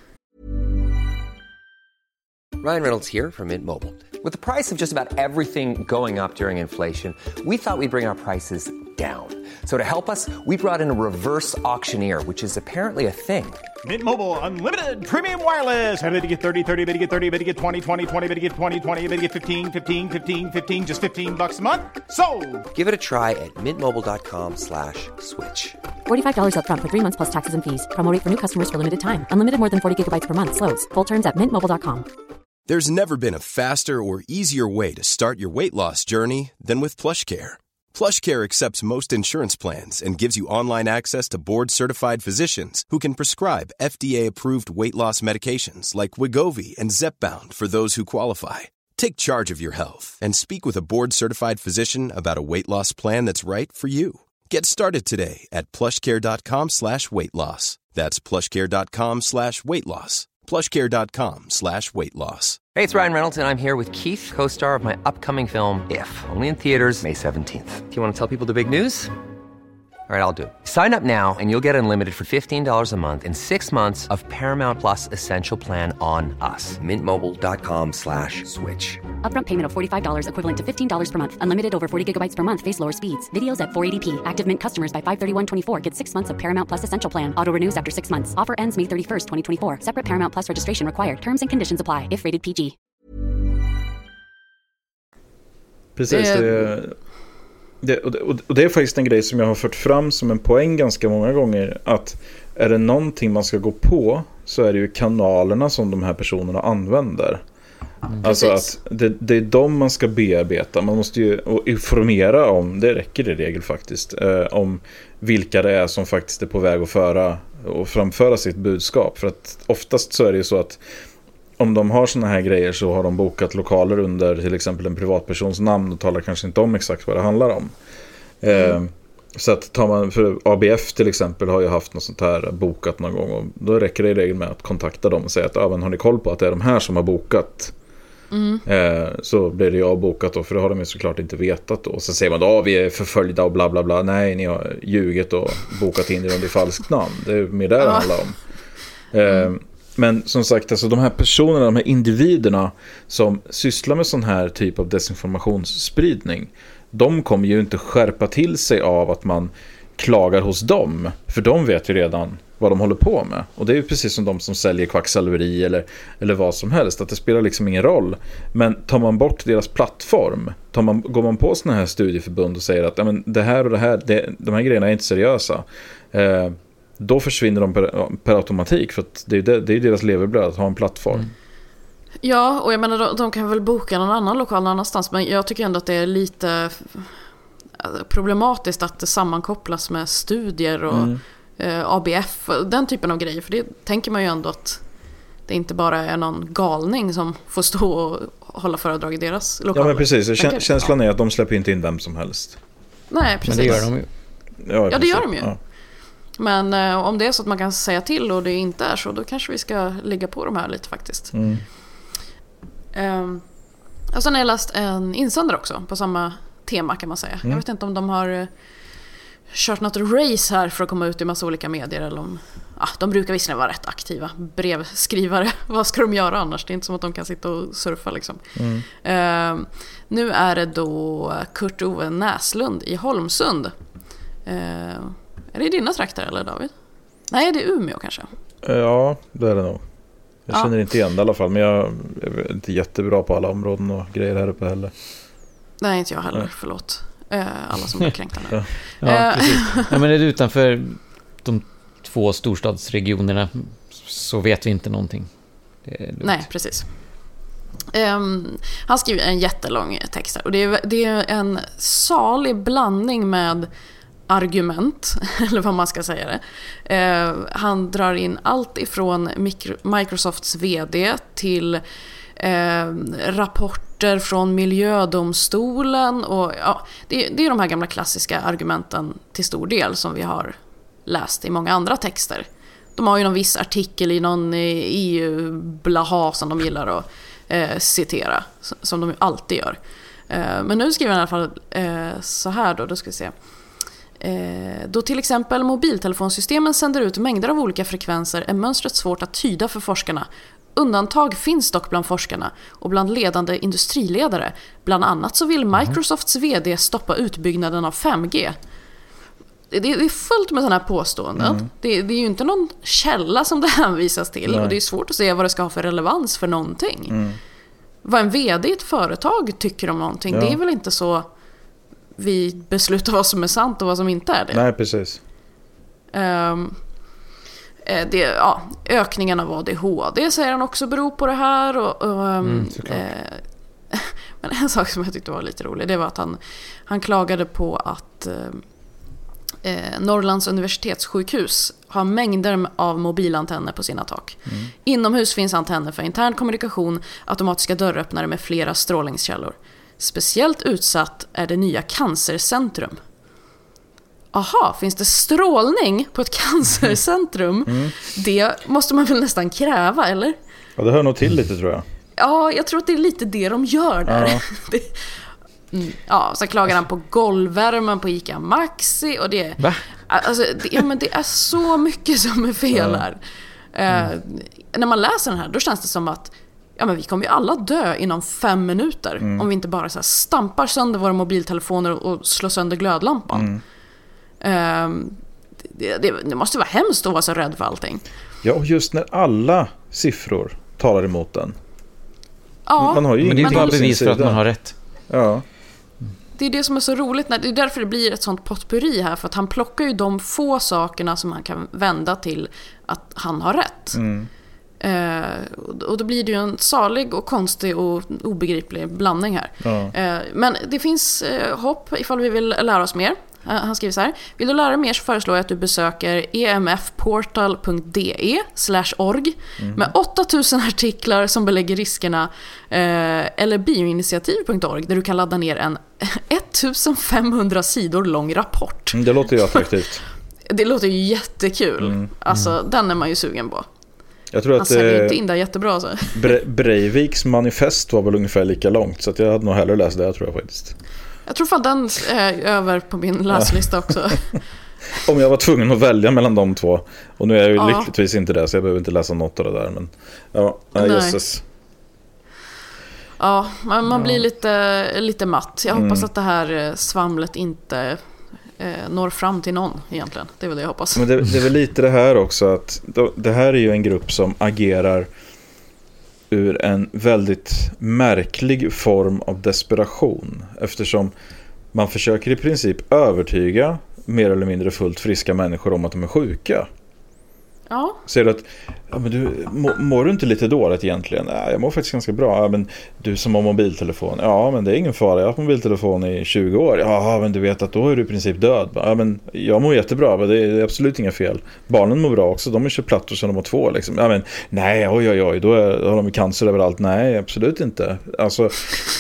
Ryan Reynolds here from Mint Mobile. With the price of just about everything going up during inflation, we thought we'd bring our prices down. So to help us, we brought in a reverse auctioneer, which is apparently a thing. Mint Mobile Unlimited Premium Wireless. How to get 30, 30, bit to get 30, bit to get 20, 20, 20, bit to get 20, 20, bit to get 15, 15, 15, 15, just $15 a month? Sold! Give it a try at mintmobile.com/switch. $45 up front for 3 months plus taxes and fees. Promo rate for new customers for limited time. Unlimited more than 40 gigabytes per month. Slows full terms at mintmobile.com. There's never been a faster or easier way to start your weight loss journey than with PlushCare. PlushCare accepts most insurance plans and gives you online access to board-certified physicians who can prescribe FDA-approved weight loss medications like Wegovy and Zepbound for those who qualify. Take charge of your health and speak with a board-certified physician about a weight loss plan that's right for you. Get started today at plushcare.com/weightloss. That's plushcare.com/weightloss. plushcare.com/weightloss. Hey, it's Ryan Reynolds, and I'm here with Keith, co-star of my upcoming film, If, only in theaters May 17th. Do you want to tell people the big news? All right, I'll do it. Sign up now and you'll get unlimited for $15 a month and 6 months of Paramount Plus Essential Plan on us. mintmobile.com/switch. Upfront payment of $45 equivalent to $15 per month. Unlimited over 40 gigabytes per month. Face lower speeds. Videos at 480p. Active Mint customers by 531.24 get 6 months of Paramount Plus Essential Plan. Auto renews after 6 months. Offer ends May 31st, 2024. Separate Paramount Plus registration required. Terms and conditions apply if rated PG. Precis, det är faktiskt en grej som jag har fört fram som en poäng ganska många gånger, att är det någonting man ska gå på så är det ju kanalerna som de här personerna använder. Alltså att det är de man ska bearbeta. Man måste ju informera om, det räcker i regel faktiskt, om vilka det är som faktiskt är på väg att framföra sitt budskap. För att oftast så är det ju så att om de har såna här grejer så har de bokat lokaler under till exempel en privatpersons namn och talar kanske inte om exakt vad det handlar om. Så att tar man, för ABF till exempel har ju haft något sånt här bokat någon gång, och då räcker det i regel med att kontakta dem och säga att men har ni koll på att det är de här som har bokat? Så blir det ju avbokat då, för det har de ju såklart inte vetat då. Och så säger man då, vi är förföljda och bla bla bla. Nej, ni har ljugit och bokat in under falskt namn. Det är mer det handlar om. Men som sagt, alltså, de här personerna, de här individerna som sysslar med sån här typ av desinformationsspridning, de kommer ju inte skärpa till sig av att man klagar hos dem, för de vet ju redan vad de håller på med. Och det är ju precis som de som säljer kvacksalveri eller vad som helst, att det spelar liksom ingen roll. Men tar man bort deras plattform, går man på såna här studieförbund och säger att men det här och det här, de här grejerna är inte seriösa, då försvinner de per automatik, för att det är deras levebröd att ha en plattform. Ja, och jag menar, de kan väl boka någon annan lokal någon annanstans, men jag tycker ändå att det är lite problematiskt att det sammankopplas med studier och ABF, den typen av grejer, för det tänker man ju ändå att det inte bara är någon galning som får stå och hålla föredrag i deras lokaler. Ja, men precis, känslan är att de släpper inte in vem som helst. Nej, precis. Men det gör de ju. Ja, det gör de ju. Ja. Men om det är så att man kan säga till och det inte är så, då kanske vi ska ligga på de här lite faktiskt. Och sen har jag läst en insändare också på samma tema, kan man säga. Jag vet inte om de har kört något race här för att komma ut i massa olika medier, eller om de brukar visserligen vara rätt aktiva brevskrivare. Vad ska de göra annars? Det är inte som att de kan sitta och surfa liksom. Nu är det då Kurt Ove Näslund i Holmsund. Är det dina trakter eller, David? Nej, det är Umeå kanske. Ja, det är det nog. Jag känner inte igen det i alla fall, men jag är inte jättebra på alla områden och grejer här uppe heller. Nej, inte jag heller, förlåt. Alla som blir kränkta nu. Ja, precis. Ja, men är det utanför de 2 storstadsregionerna så vet vi inte någonting. Nej, precis. Han skriver en jättelång text här, och det är en salig blandning med argument, eller vad man ska säga det. Han drar in allt ifrån Microsofts vd till rapporter från miljödomstolen, och det är de här gamla klassiska argumenten till stor del som vi har läst i många andra texter. De har ju någon viss artikel i någon EU-blaha som de gillar att citera, som de alltid gör. Men nu skriver han i alla fall så här då ska vi se. Då till exempel mobiltelefonsystemen sänder ut mängder av olika frekvenser är mönstret svårt att tyda för forskarna. Undantag finns dock bland forskarna och bland ledande industriledare. Bland annat så vill Microsofts vd stoppa utbyggnaden av 5G. Det är fullt med sådana här påståenden. Det är ju inte någon källa som det hänvisas till. Nej. Och det är svårt att se vad det ska ha för relevans för någonting. Vad en vd i ett företag tycker om någonting, det är väl inte så vi beslutar vad som är sant och vad som inte är det. Nej, precis. Ökningen av ADHD säger han också beror på det här. Men en sak som jag tyckte var lite rolig, det var att han klagade på att Norrlands universitetssjukhus har mängder av mobilantenner på sina tak. Inomhus finns antenner för intern kommunikation, automatiska dörröppnare med flera strålningskällor. Speciellt utsatt är det nya cancercentrum. Aha, finns det strålning på ett cancercentrum? Det måste man väl nästan kräva, eller? Ja, det hör nog till lite, tror jag. Ja, jag tror att det är lite det de gör där. Ja. Så klagar han på golvvärmen på ICA Maxi, och det är så mycket som är fel här. När man läser den här, då känns det som att men vi kommer ju alla dö inom 5 minuter om vi inte bara så här stampar sönder våra mobiltelefoner och slår sönder glödlampan. Det måste vara hemskt att vara så rädd för allting. Ja, och just när alla siffror talar emot den. Ja, man har ju, men det är bara bevis för att man har rätt. Ja. Det är det som är så roligt. Det är därför det blir ett sånt potpurri här. För att han plockar ju de få sakerna som han kan vända till att han har rätt. Och då blir det ju en salig och konstig och obegriplig blandning här. Men det finns hopp ifall vi vill lära oss mer. Han skriver så här: vill du lära dig mer så föreslår jag att du besöker emfportal.de/org med 8000 artiklar som belägger riskerna, eller bioinitiativ.org där du kan ladda ner en 1500 sidor lång rapport. Det låter ju attraktivt. Det låter ju jättekul. Alltså, den är man ju sugen på. Jag tror han att säljer inte in där jättebra. Alltså. Breiviks manifest var väl ungefär lika långt, så att jag hade nog hellre läst det, tror jag faktiskt. Jag tror fan den är över på min läslista också. Om jag var tvungen att välja mellan de två. Och nu är jag ju lyckligtvis inte det, så jag behöver inte läsa något av det där. Men jösses. Ja, man blir lite matt. Jag hoppas att det här svamlet inte når fram till någon egentligen. Det är väl det jag hoppas. Men det är väl lite det här också, att det här är ju en grupp som agerar ur en väldigt märklig form av desperation, eftersom man försöker i princip övertyga mer eller mindre fullt friska människor om att de är sjuka. Ja. Säger du att men du, mår du inte lite dåligt egentligen? Nej, jag mår faktiskt ganska bra. Ja, men du som har mobiltelefon. Ja, men det är ingen fara. Jag har haft mobiltelefon i 20 år. Ja, men du vet att då är du i princip död. Ja, men jag mår jättebra. Men det är absolut inga fel. Barnen mår bra också. De är plattor som de har 2 liksom. Ja, men nej, oj. Då har de cancer överallt. Nej, absolut inte. Alltså,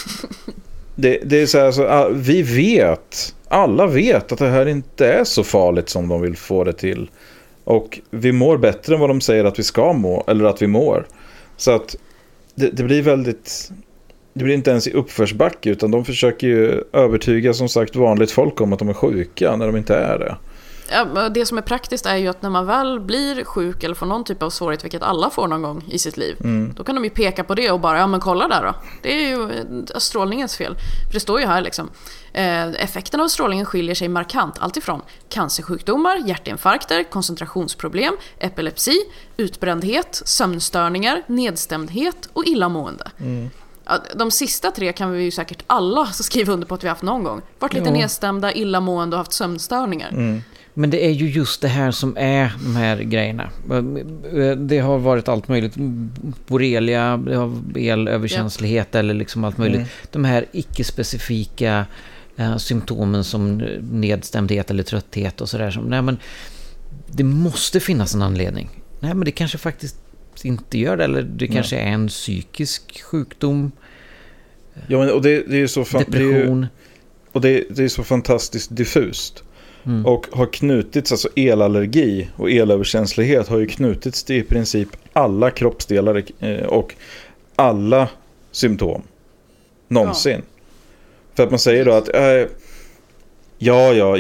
det är så här, alltså, vi vet. Alla vet att det här inte är så farligt som de vill få det till. Och vi mår bättre än vad de säger att vi ska må, eller att vi mår. Så att det blir väldigt... Det blir inte ens i uppförsbacke, utan de försöker ju övertyga som sagt vanligt folk om att de är sjuka när de inte är det. Ja, det som är praktiskt är ju att när man väl blir sjuk eller får någon typ av svårighet, vilket alla får någon gång i sitt liv, då kan de ju peka på det och bara, ja men kolla där då. Det är ju strålningens fel. För det står ju här liksom, effekten av strålningen skiljer sig markant, alltifrån cancersjukdomar, hjärtinfarkter, koncentrationsproblem, epilepsi, utbrändhet, sömnstörningar, nedstämdhet och illamående. Ja, de sista 3 kan vi ju säkert alla skriva under på att vi har haft någon gång. Varit lite nedstämda, illamående och haft sömnstörningar. Men det är ju just det här som är de här grejerna. Det har varit allt möjligt. Borrelia, det har elöverkänslighet eller liksom allt möjligt. De här icke-specifika symptomen som nedstämdhet eller trötthet och sådär. Nej, men det måste finnas en anledning. Nej, men det kanske faktiskt inte gör det. Eller det kanske är en psykisk sjukdom. Ja, men, och det är ju så depression. Det är så fantastiskt diffust. Och har knutits, alltså elallergi och elöverkänslighet har ju knutits till i princip alla kroppsdelar och alla symptom någonsin. För att man säger då att jag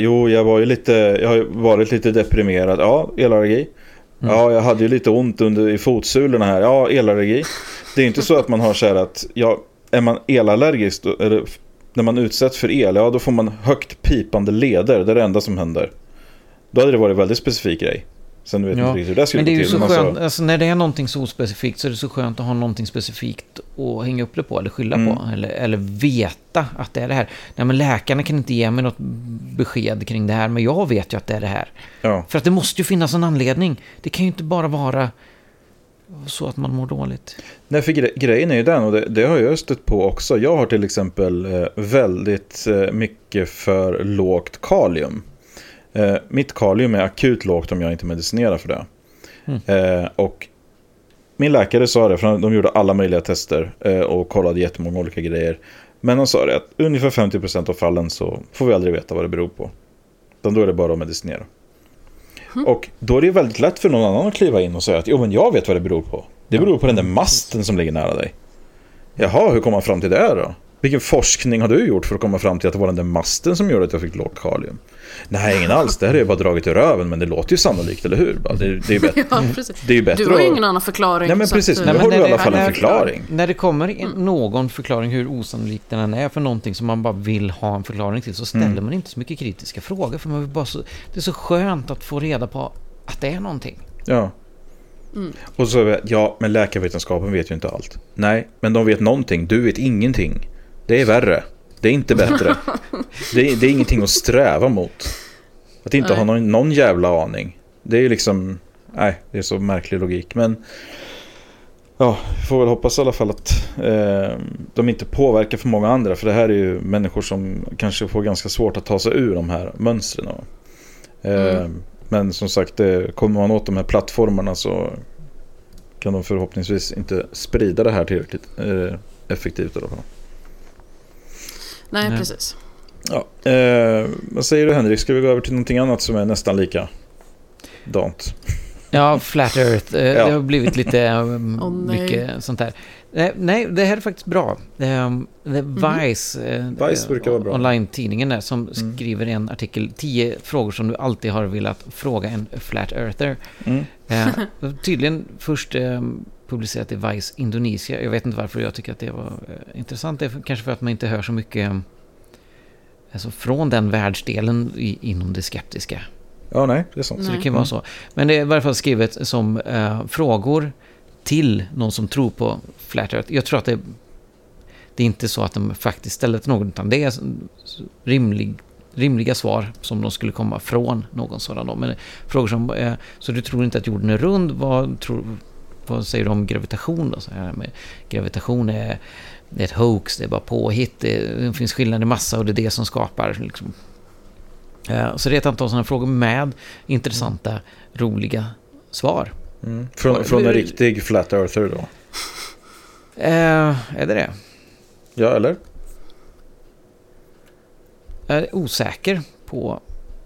har varit lite deprimerad. Ja, elallergi. Ja, jag hade ju lite ont i fotsulorna här. Ja, elallergi. Det är inte så att man har så här att är man elallergisk eller när man utsätts för el, då får man högt pipande leder. Det är det enda som händer. Då hade det varit en väldigt specifik grej. Sen vet inte riktigt hur det skulle gå till. Men det är ju så skönt, alltså, när det är någonting så specifikt så är det så skönt att ha någonting specifikt att hänga upp det på eller skylla på. Eller veta att det är det här. Nej, men läkarna kan inte ge mig något besked kring det här, men jag vet ju att det är det här. Ja. För att det måste ju finnas en anledning. Det kan ju inte bara vara så att man mår dåligt. Nej, för grejen är ju den, och det har jag stött på också. Jag har till exempel väldigt mycket för lågt kalium. Mitt kalium är akut lågt om jag inte medicinerar för det. Och min läkare sa det, för de gjorde alla möjliga tester och kollade jättemånga olika grejer. Men de sa det att ungefär 50% av fallen så får vi aldrig veta vad det beror på. Utan då är det bara att medicinera. Och då är det väldigt lätt för någon annan att kliva in och säga att men jag vet vad det beror på. Det beror på den där masten som ligger nära dig. Jaha, hur kommer man fram till det då? Vilken forskning har du gjort för att komma fram till att det var den där masten som gjorde att jag fick lågt kalium? Nej, ingen alls. Det här är bara dragit i röven, men det låter ju sannolikt, eller hur? Det är ju bättre. Det är ju bättre. Du har ju ingen annan förklaring. Nej, men precis. Nu har du i alla fall en förklaring. När det kommer någon förklaring hur osannolikt den är för någonting som man bara vill ha en förklaring till, så ställer man inte så mycket kritiska frågor, för man vill bara det är så skönt att få reda på att det är någonting. Ja. Och så men läkarvetenskapen vet ju inte allt. Nej, men de vet någonting. Du vet ingenting. Det är värre. Det är inte bättre. Det är ingenting att sträva mot. Att inte ha någon jävla aning. Det är ju liksom... Nej, det är så märklig logik. Men Ja, vi får väl hoppas i alla fall att de inte påverkar för många andra. För det här är ju människor som kanske får ganska svårt att ta sig ur de här mönstren. Men som sagt, kommer man åt de här plattformarna så kan de förhoppningsvis inte sprida det här tillräckligt effektivt i alla fall. Nej, precis. Ja, vad säger du, Henrik? Ska vi gå över till någonting annat som är nästan lika dant? Ja, Flat Earth. Det har blivit lite mycket sånt där. Nej, det här är faktiskt bra. Vice brukar vara bra. Online-tidningen där, som skriver en artikel, 10 frågor som du alltid har velat fråga en Flat Earther. Tydligen först publicerat i Vice Indonesia. Jag vet inte varför jag tycker att det var intressant. Det är kanske för att man inte hör så mycket alltså från den världsdelen inom det skeptiska. Ja, nej, det är sant. Så det kan vara så. Men det är i varje fall skrivet som frågor till någon som tror på Flat Earth. Jag tror att det är inte så att de faktiskt ställer till någon, utan det är rimliga svar som de skulle komma från någon sådan. Men frågor som, så du tror inte att jorden är rund? Vad säger du om gravitation då? Så här med gravitation är ett hoax, det är bara påhitt. Det finns skillnad i massa och det är det som skapar liksom. Så det är ett antal sådana frågor med intressanta, roliga svar. Från en riktig Flat Earther då? Är det? Ja, eller? Jag är osäker på...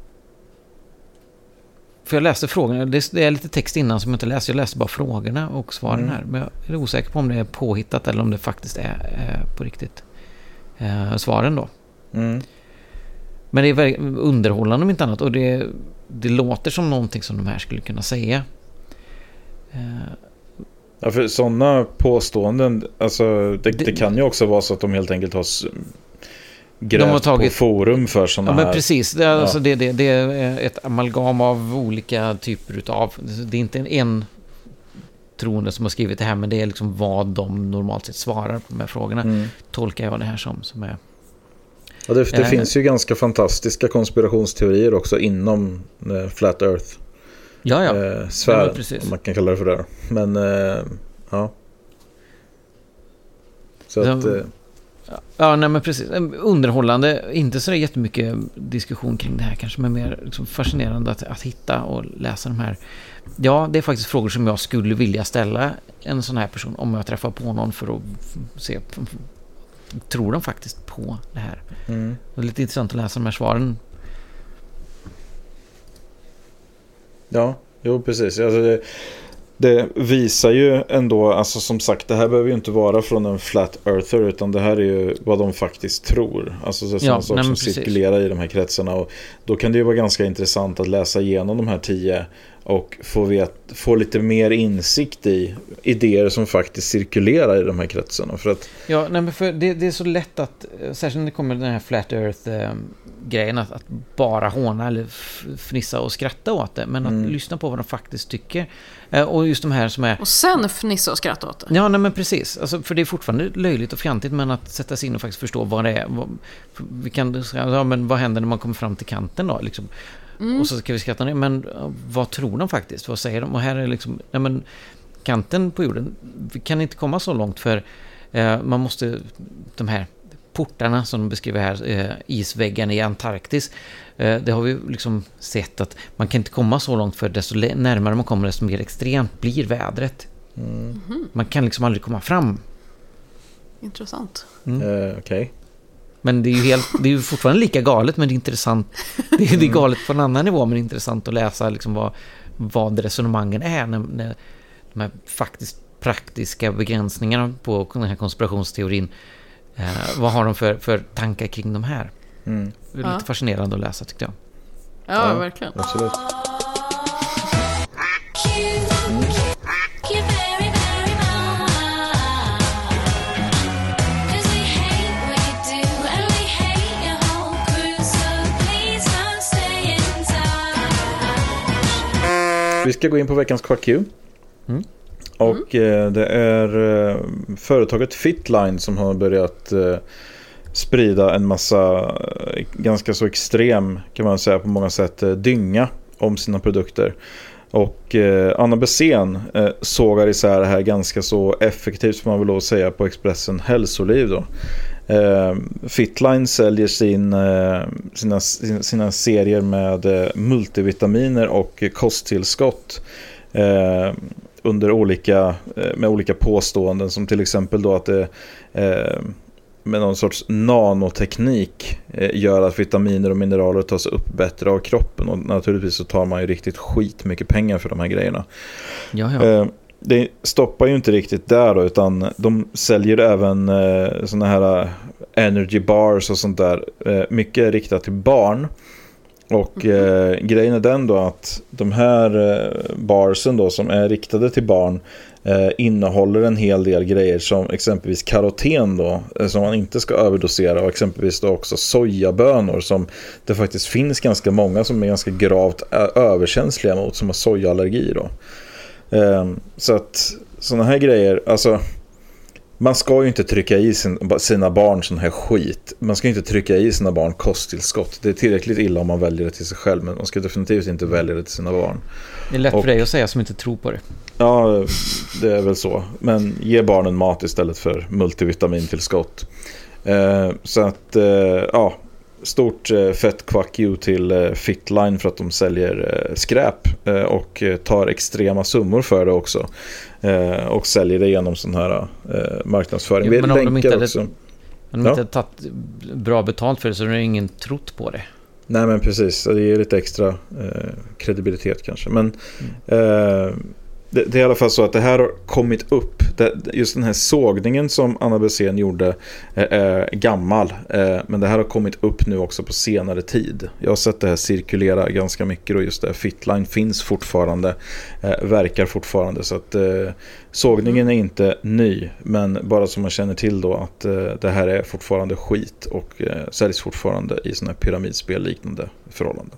För jag läste frågorna. Det är lite text innan som jag inte läste. Jag läste bara frågorna och svaren här. Men jag är osäker på om det är påhittat eller om det faktiskt är på riktigt svaren då. Men det är underhållande om inte annat. Och det låter som någonting som de här skulle kunna säga. Ja, för sådana påståenden, alltså det kan ju också vara så att de helt enkelt har grävt på forum för sådana här. Men precis, det är ett amalgam av olika typer utav, det är inte en troende som har skrivit det här, men det är liksom vad de normalt sett svarar på de här frågorna. Tolkar jag det här som är. Ja, det finns ju ganska fantastiska konspirationsteorier också inom Flat Earth. Sfär, om man kan kalla det för det. Men ja. Så att ja, nej men precis. Underhållande, inte så jättemycket diskussion kring det här kanske, men mer liksom fascinerande att hitta och läsa de här. Ja, det är faktiskt frågor som jag skulle vilja ställa en sån här person om jag träffar på någon för att se, tror de faktiskt på det här. Det är lite intressant att läsa de här svaren. Ja, jo precis. Alltså det visar ju ändå, alltså som sagt, det här behöver ju inte vara från en Flat Earther, utan det här är ju vad de faktiskt tror. Alltså det är sådana saker som cirkulerar i de här kretsarna, och då kan det ju vara ganska intressant att läsa igenom de här 10 och få lite mer insikt i idéer som faktiskt cirkulerar i de här kretsarna. För att ja, nej, men för det är så lätt att, särskilt när det kommer den här Flat Earth-grejen, att bara håna eller fnissa och skratta åt det, men att lyssna på vad de faktiskt tycker. Och just de här som är... Och sen fnissa och skratta åt det. Ja, nej, men precis. Alltså, för det är fortfarande löjligt och fjantigt, men att sätta sig in och faktiskt förstå vad det är. Vi kan säga, ja, men vad händer när man kommer fram till kanten då? Liksom. Och så ska vi skratta ner. Men vad tror de faktiskt? Vad säger de? Och här är liksom... Nej, men kanten på jorden, vi kan inte komma så långt, för man måste... De här portarna som de beskriver här, isväggen i Antarktis, det har vi liksom sett att man kan inte komma så långt, för desto närmare man kommer, desto mer extremt blir vädret. Man kan liksom aldrig komma fram. Intressant. Okej. Men det är ju fortfarande lika galet, men det är intressant. Det är galet på en annan nivå, men det är intressant att läsa liksom vad resonemangen är när de här faktiskt praktiska begränsningarna på den här konspirationsteorin. Vad har de för tankar kring de här? Det är lite fascinerande att läsa, tyckte jag. Ja, verkligen. Absolut. Vi ska gå in på veckans QQ. Och det är företaget Fitline som har börjat sprida en massa ganska så extrem, kan man säga på många sätt, dynga om sina produkter. Och Anna Bessén sågar isär det här ganska så effektivt, som man vill lov säga, på Expressen Hälsoliv då. Fitline säljer sina serier med multivitaminer och kosttillskott under med olika påståenden, som till exempel då att det med någon sorts nanoteknik gör att vitaminer och mineraler tas upp bättre av kroppen, och naturligtvis så tar man ju riktigt mycket pengar för de här grejerna. Ja. Det stoppar ju inte riktigt där då, utan de säljer även såna här energy bars och sånt där, mycket riktat till barn. Och grejen är den då att de här barsen då, som är riktade till barn, innehåller en hel del grejer, som exempelvis karoten då, som man inte ska överdosera, och exempelvis då också sojabönor, som det faktiskt finns ganska många som är ganska gravt överkänsliga mot, som har sojaallergi då. Så att såna här grejer, alltså man ska ju inte trycka i sina barn sån här skit. Man ska inte trycka i sina barn kosttillskott. Det är tillräckligt illa om man väljer det till sig själv, men man ska definitivt inte välja det till sina barn. Det är lätt för dig att säga som inte tror på det. Ja, det är väl så. Men ge barnen mat istället för multivitamintillskott. Så att, ja, stort fett quack you till Fitline för att de säljer skräp och tar extrema summor för det också. Och säljer det genom sån här marknadsföring. Jo, men om de inte hade tagit bra betalt för det, så är det ingen trott på det. Nej, men precis. Det ger lite extra kredibilitet kanske. Men det är i alla fall så att det här har kommit upp. Just den här sågningen som Anna Bessén gjorde är gammal. Men det här har kommit upp nu också på senare tid. Jag har sett det här cirkulera ganska mycket, och just det här Fitline finns fortfarande, verkar fortfarande. Så att sågningen är inte ny, men bara som man känner till då att det här är fortfarande skit och säljs fortfarande i sådana här pyramidspel liknande förhållanden.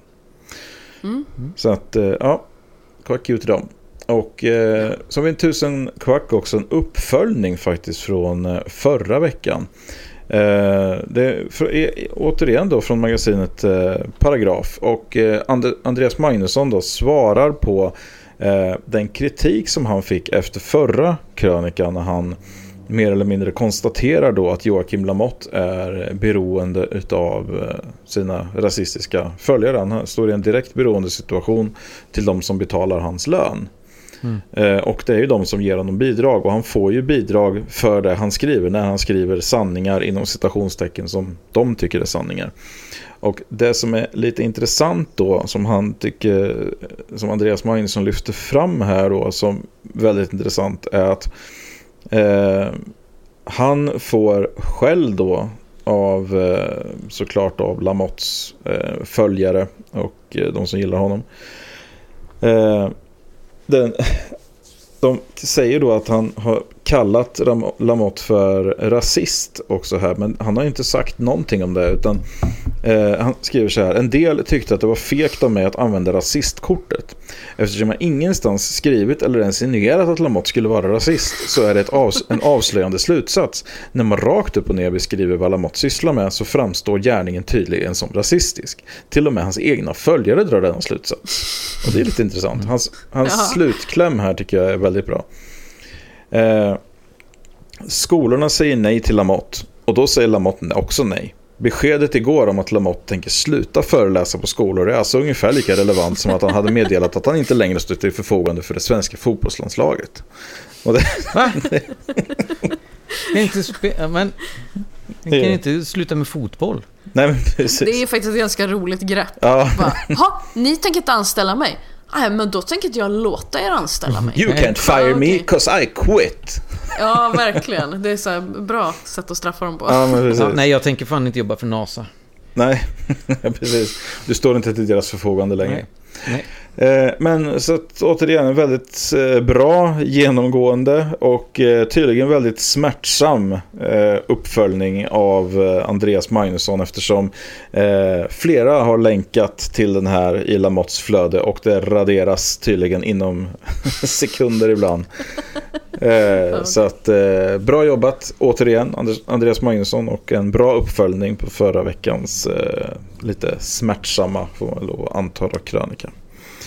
Så att, ja, quack you till dem. Och så har vi 1000 kvack också, en uppföljning faktiskt från förra veckan. Det återigen då från magasinet Paragraf, och Andreas Magnusson då svarar på den kritik som han fick efter förra krönikan, när han mer eller mindre konstaterar då att Joakim Lamotte är beroende utav sina rasistiska följare. Han står i en direkt beroendesituation till de som betalar hans lön. Och det är ju de som ger honom bidrag, och han får ju bidrag för det han skriver, när han skriver sanningar inom citationstecken som de tycker är sanningar. Och det som är lite intressant då, som han tycker, som Andreas Magnusson lyfter fram här då, som väldigt intressant, är att han får skäll då av såklart av Lamottes följare och de som gillar honom. De säger då att han har kallat Lamotte för rasist också här, men han har inte sagt någonting om det, utan han skriver så här: en del tyckte att det var fegt av mig att använda rasistkortet. Eftersom jag ingenstans skrivit eller ens insinuerat att Lamotte skulle vara rasist, så är det en avslöjande slutsats. När man rakt upp och ner beskriver vad Lamotte sysslar med, så framstår gärningen tydligen som rasistisk. Till och med hans egna följare drar denna slutsats. Och det är lite intressant. Hans slutkläm här tycker jag är väldigt bra. Skolorna säger nej till Lamotte, och då säger Lamotte också nej. Beskedet igår om att Lamotte tänker sluta föreläsa på skolor är alltså ungefär lika relevant som att han hade meddelat att han inte längre står till förfogande för det svenska fotbollslandslaget. Och det, va? Men kan inte sluta med fotboll? Nej, men precis. Det är faktiskt ett ganska roligt grepp. Ja. Ni tänker inte anställa mig? Nej, men då tänker inte jag låta er anställa mig. You can't fire me because I quit. Ja, verkligen. Det är så här bra sätt att straffa dem på. Ja, nej, jag tänker fan inte jobba för NASA. Nej, precis. Du står inte till deras förfogande längre. Nej. Men så att, återigen en väldigt bra genomgående och tydligen väldigt smärtsam uppföljning av Andreas Magnusson, eftersom flera har länkat till den här i Lamottes flöde, och det raderas tydligen inom sekunder ibland. Så att bra jobbat återigen Andreas Magnusson, och en bra uppföljning på förra veckans lite smärtsamma, får man lov att anta, krönika.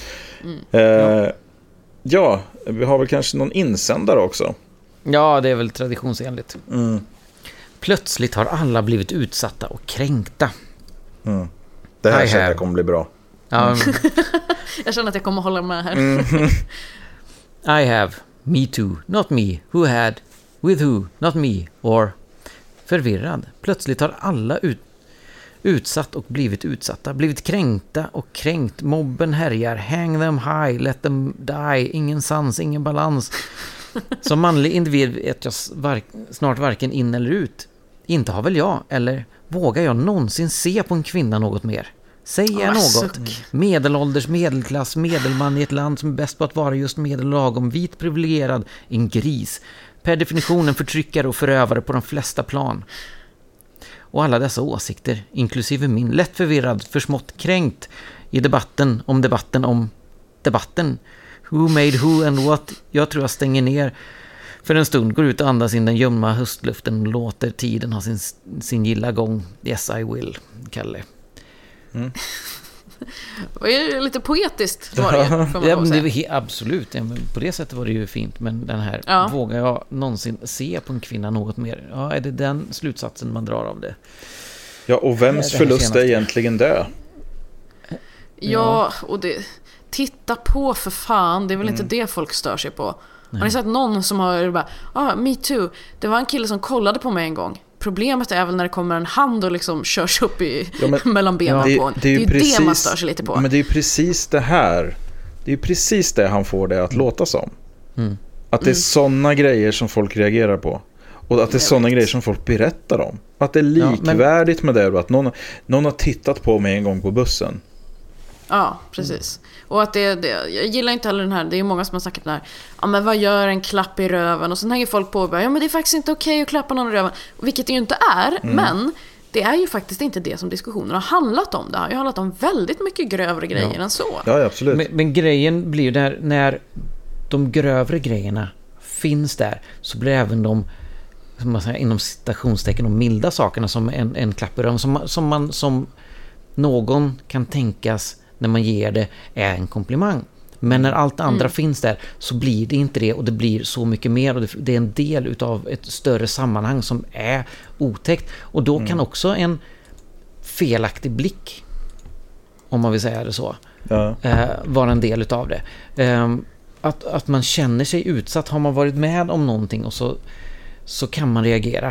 Ja, vi har väl kanske någon insändare också. Ja, det är väl traditionsenligt. Plötsligt har alla blivit utsatta och kränkta. Det här sättet kommer bli bra. Ja. Jag känner att jag kommer hålla med här. I have, me too, not me, who had, with who, not me, or förvirrad. Plötsligt har alla utsatt och blivit utsatta, blivit kränkta och kränkt. Mobben härjar, hang them high, let them die, ingen sans, ingen balans. Som manlig individ vet jag snart varken in eller ut. Inte har väl jag, eller vågar jag någonsin se på en kvinna något mer? Säger jag något? Medelålders, medelklass, medelman i ett land som är bäst på att vara just medellagom, vit, privilegierad, en gris. Per definitionen förtryckare och förövare på de flesta plan. Och alla dessa åsikter, inklusive min, lätt förvirrad, försmått kränkt i debatten om debatten. Who made who and what? Jag tror jag stänger ner för en stund, går ut och andas in den gömma höstluften och låter tiden ha sin gilla gång. Yes, I will, Kalle. Det är lite poetiskt var det, får man säga. Absolut, ja, men på det sättet var det ju fint. Men den här, vågar jag någonsin se på en kvinna något mer? Ja, är det den slutsatsen man drar av det? Ja, och vems förlust är egentligen det? Ja, och det... Titta på för fan, det är väl inte det folk stör sig på. Har ni sett någon som har bara, me too. Det var en kille som kollade på mig en gång. Problemet är väl när det kommer en hand och liksom körs upp mellan benen på en. Det är ju precis, det man stör sig lite på. Men det är ju precis det här. Det är ju precis det han får det att låta som. Att det är sådana grejer som folk reagerar på. Och att det är sådana grejer som folk berättar om. Att det är likvärdigt med det. Att någon har tittat på mig en gång på bussen. Ja, precis. Och att jag gillar inte heller den här. Det är många som har sagt den här. Ja, men vad gör en klapp i röven? Och sen hänger folk på och bara, ja men det är faktiskt inte okej att klappa någon i röven. Vilket det ju inte är, men det är ju faktiskt inte det som diskussionen har handlat om. Det har ju handlat om väldigt mycket grövre grejer än så. Ja, absolut. Men grejen blir ju när de grövre grejerna finns där, så blir även de, som man säger, inom citationstecken, de milda sakerna som en klapp i röven som någon kan tänkas när man ger det är en komplimang. Men när allt andra finns där så blir det inte det, och det blir så mycket mer, och det är en del utav ett större sammanhang som är otäckt. Och då kan också en felaktig blick, om man vill säga det så, vara en del utav det. Att man känner sig utsatt, har man varit med om någonting, och så kan man reagera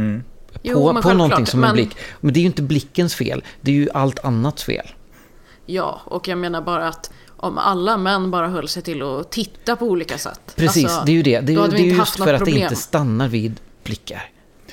på någonting som en blick. Men det är ju inte blickens fel, det är ju allt annats fel. Ja, och jag menar bara att om alla män bara höll sig till att titta på olika sätt. Precis, alltså, det är ju det. Det är ju just för att det inte stannar vid blickar.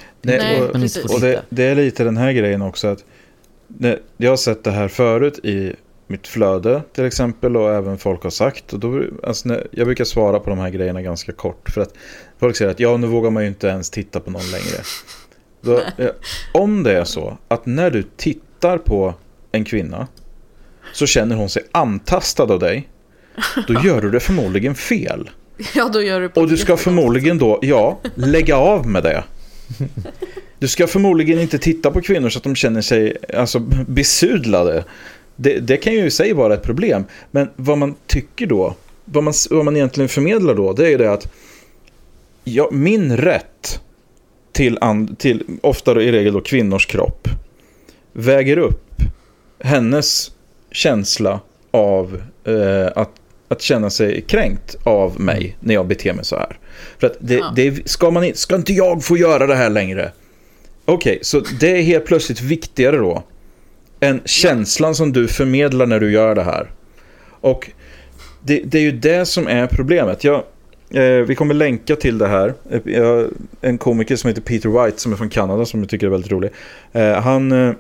Och det är lite den här grejen också, att jag har sett det här förut i mitt flöde till exempel, och även folk har sagt, och då, alltså, jag brukar svara på de här grejerna ganska kort, för att folk säger att nu vågar man ju inte ens titta på någon längre. Då, om det är så att när du tittar på en kvinna så känner hon sig antastad av dig, då gör du det förmodligen fel. Ja, då gör du och du ska förmodligen då, lägga av med det. Du ska förmodligen inte titta på kvinnor så att de känner sig besudlade. Det kan ju i sig vara ett problem. Men vad man tycker då, vad man egentligen förmedlar då, det är det att min rätt till ofta i regel då kvinnors kropp väger upp hennes känsla av att känna sig kränkt av mig när jag beter mig så här. För att ska inte jag få göra det här längre? Okej, så det är helt plötsligt viktigare då än känslan som du förmedlar när du gör det här. Och det är ju det som är problemet. Vi kommer länka till det här. En komiker som heter Peter White, som är från Kanada, som jag tycker är väldigt rolig. Han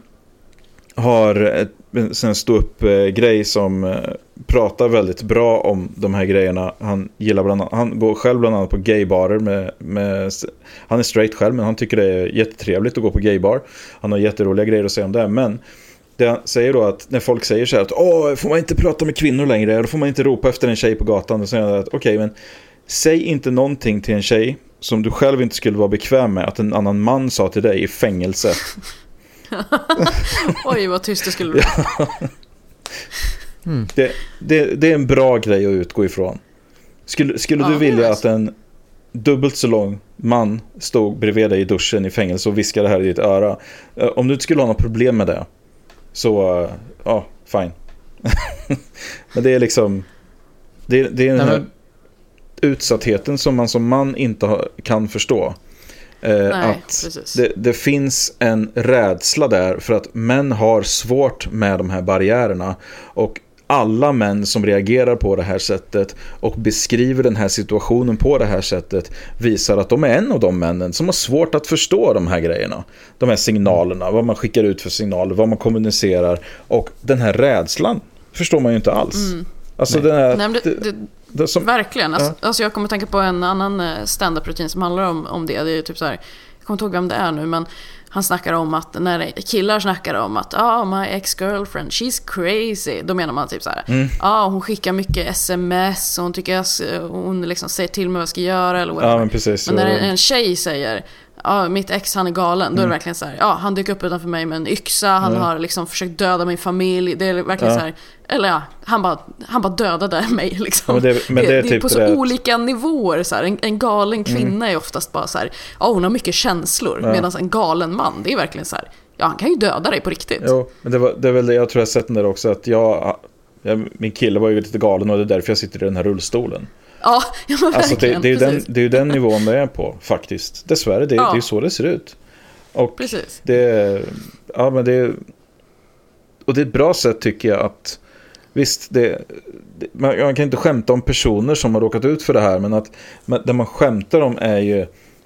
har en stå-upp-grej som pratar väldigt bra om de här grejerna. Han gillar han går själv bland annat på gaybarer han är straight själv, men han tycker det är jättetrevligt att gå på gaybar. Han har jätteroliga grejer att säga om det, men det han säger då, att när folk säger så här att får man inte prata med kvinnor längre, då får man inte ropa efter en tjej på gatan, då säger han att okej, men säg inte någonting till en tjej som du själv inte skulle vara bekväm med att en annan man sa till dig i fängelse. Oj, vad tyst det skulle bli. Det är en bra grej att utgå ifrån. Skulle du vilja att en dubbelt så lång man stod bredvid dig i duschen i fängelse och viskade här i ditt öra? Om du inte skulle ha något problem med det, så fine. Men det är liksom det är den här utsattheten som man som man inte kan förstå. Att det finns en rädsla där för att män har svårt med de här barriärerna, och alla män som reagerar på det här sättet och beskriver den här situationen på det här sättet visar att de är en av de männen som har svårt att förstå de här grejerna, de här signalerna, vad man skickar ut för signaler, vad man kommunicerar, och den här rädslan förstår man ju inte alls. Alltså den här, verkligen. Alltså jag kommer att tänka på en annan stand-up-rutin som handlar om det. Det är typ så här, jag kommer inte ihåg vem det är nu, men han snackar om att när killar snackar om att my ex-girlfriend, she's crazy, då menar man typ så här, hon skickar mycket sms och hon tycker hon liksom säger till mig vad jag ska göra eller whatever. Men precis, men när en tjej säger mitt ex, han är galen, då är det verkligen så här, han dyker upp utanför mig med en yxa, han har liksom försökt döda min familj, det är verkligen så här, eller han bara dödade mig liksom. Det är typ på så olika nivåer så här. En galen kvinna är oftast bara så här, hon har mycket känslor, medan en galen man, det är verkligen så här, han kan ju döda dig på riktigt. Jo, men det är väl det jag tror jag sett den där också, att min kille var ju lite galen och det är därför jag sitter i den här rullstolen. Ja, alltså det är ju den nivån det är på faktiskt. Dessvärre, det är ju så det ser ut. Och precis. Det är ett bra sätt tycker jag att visst, man kan inte skämta om personer som har råkat ut för det här, men att det man skämtar om är ju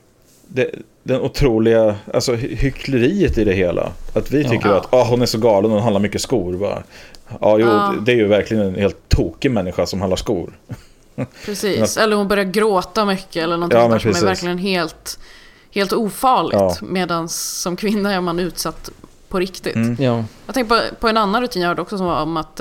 den otroliga, alltså hyckleriet i det hela. Att vi tycker att hon är så galen och hon handlar mycket skor. Det är ju verkligen en helt tokig människa som handlar skor. Precis, eller hon börjar gråta mycket eller någonting som är verkligen helt ofarligt, medan som kvinna är man utsatt på riktigt. Jag tänker på en annan rutin jag hörde också som var om att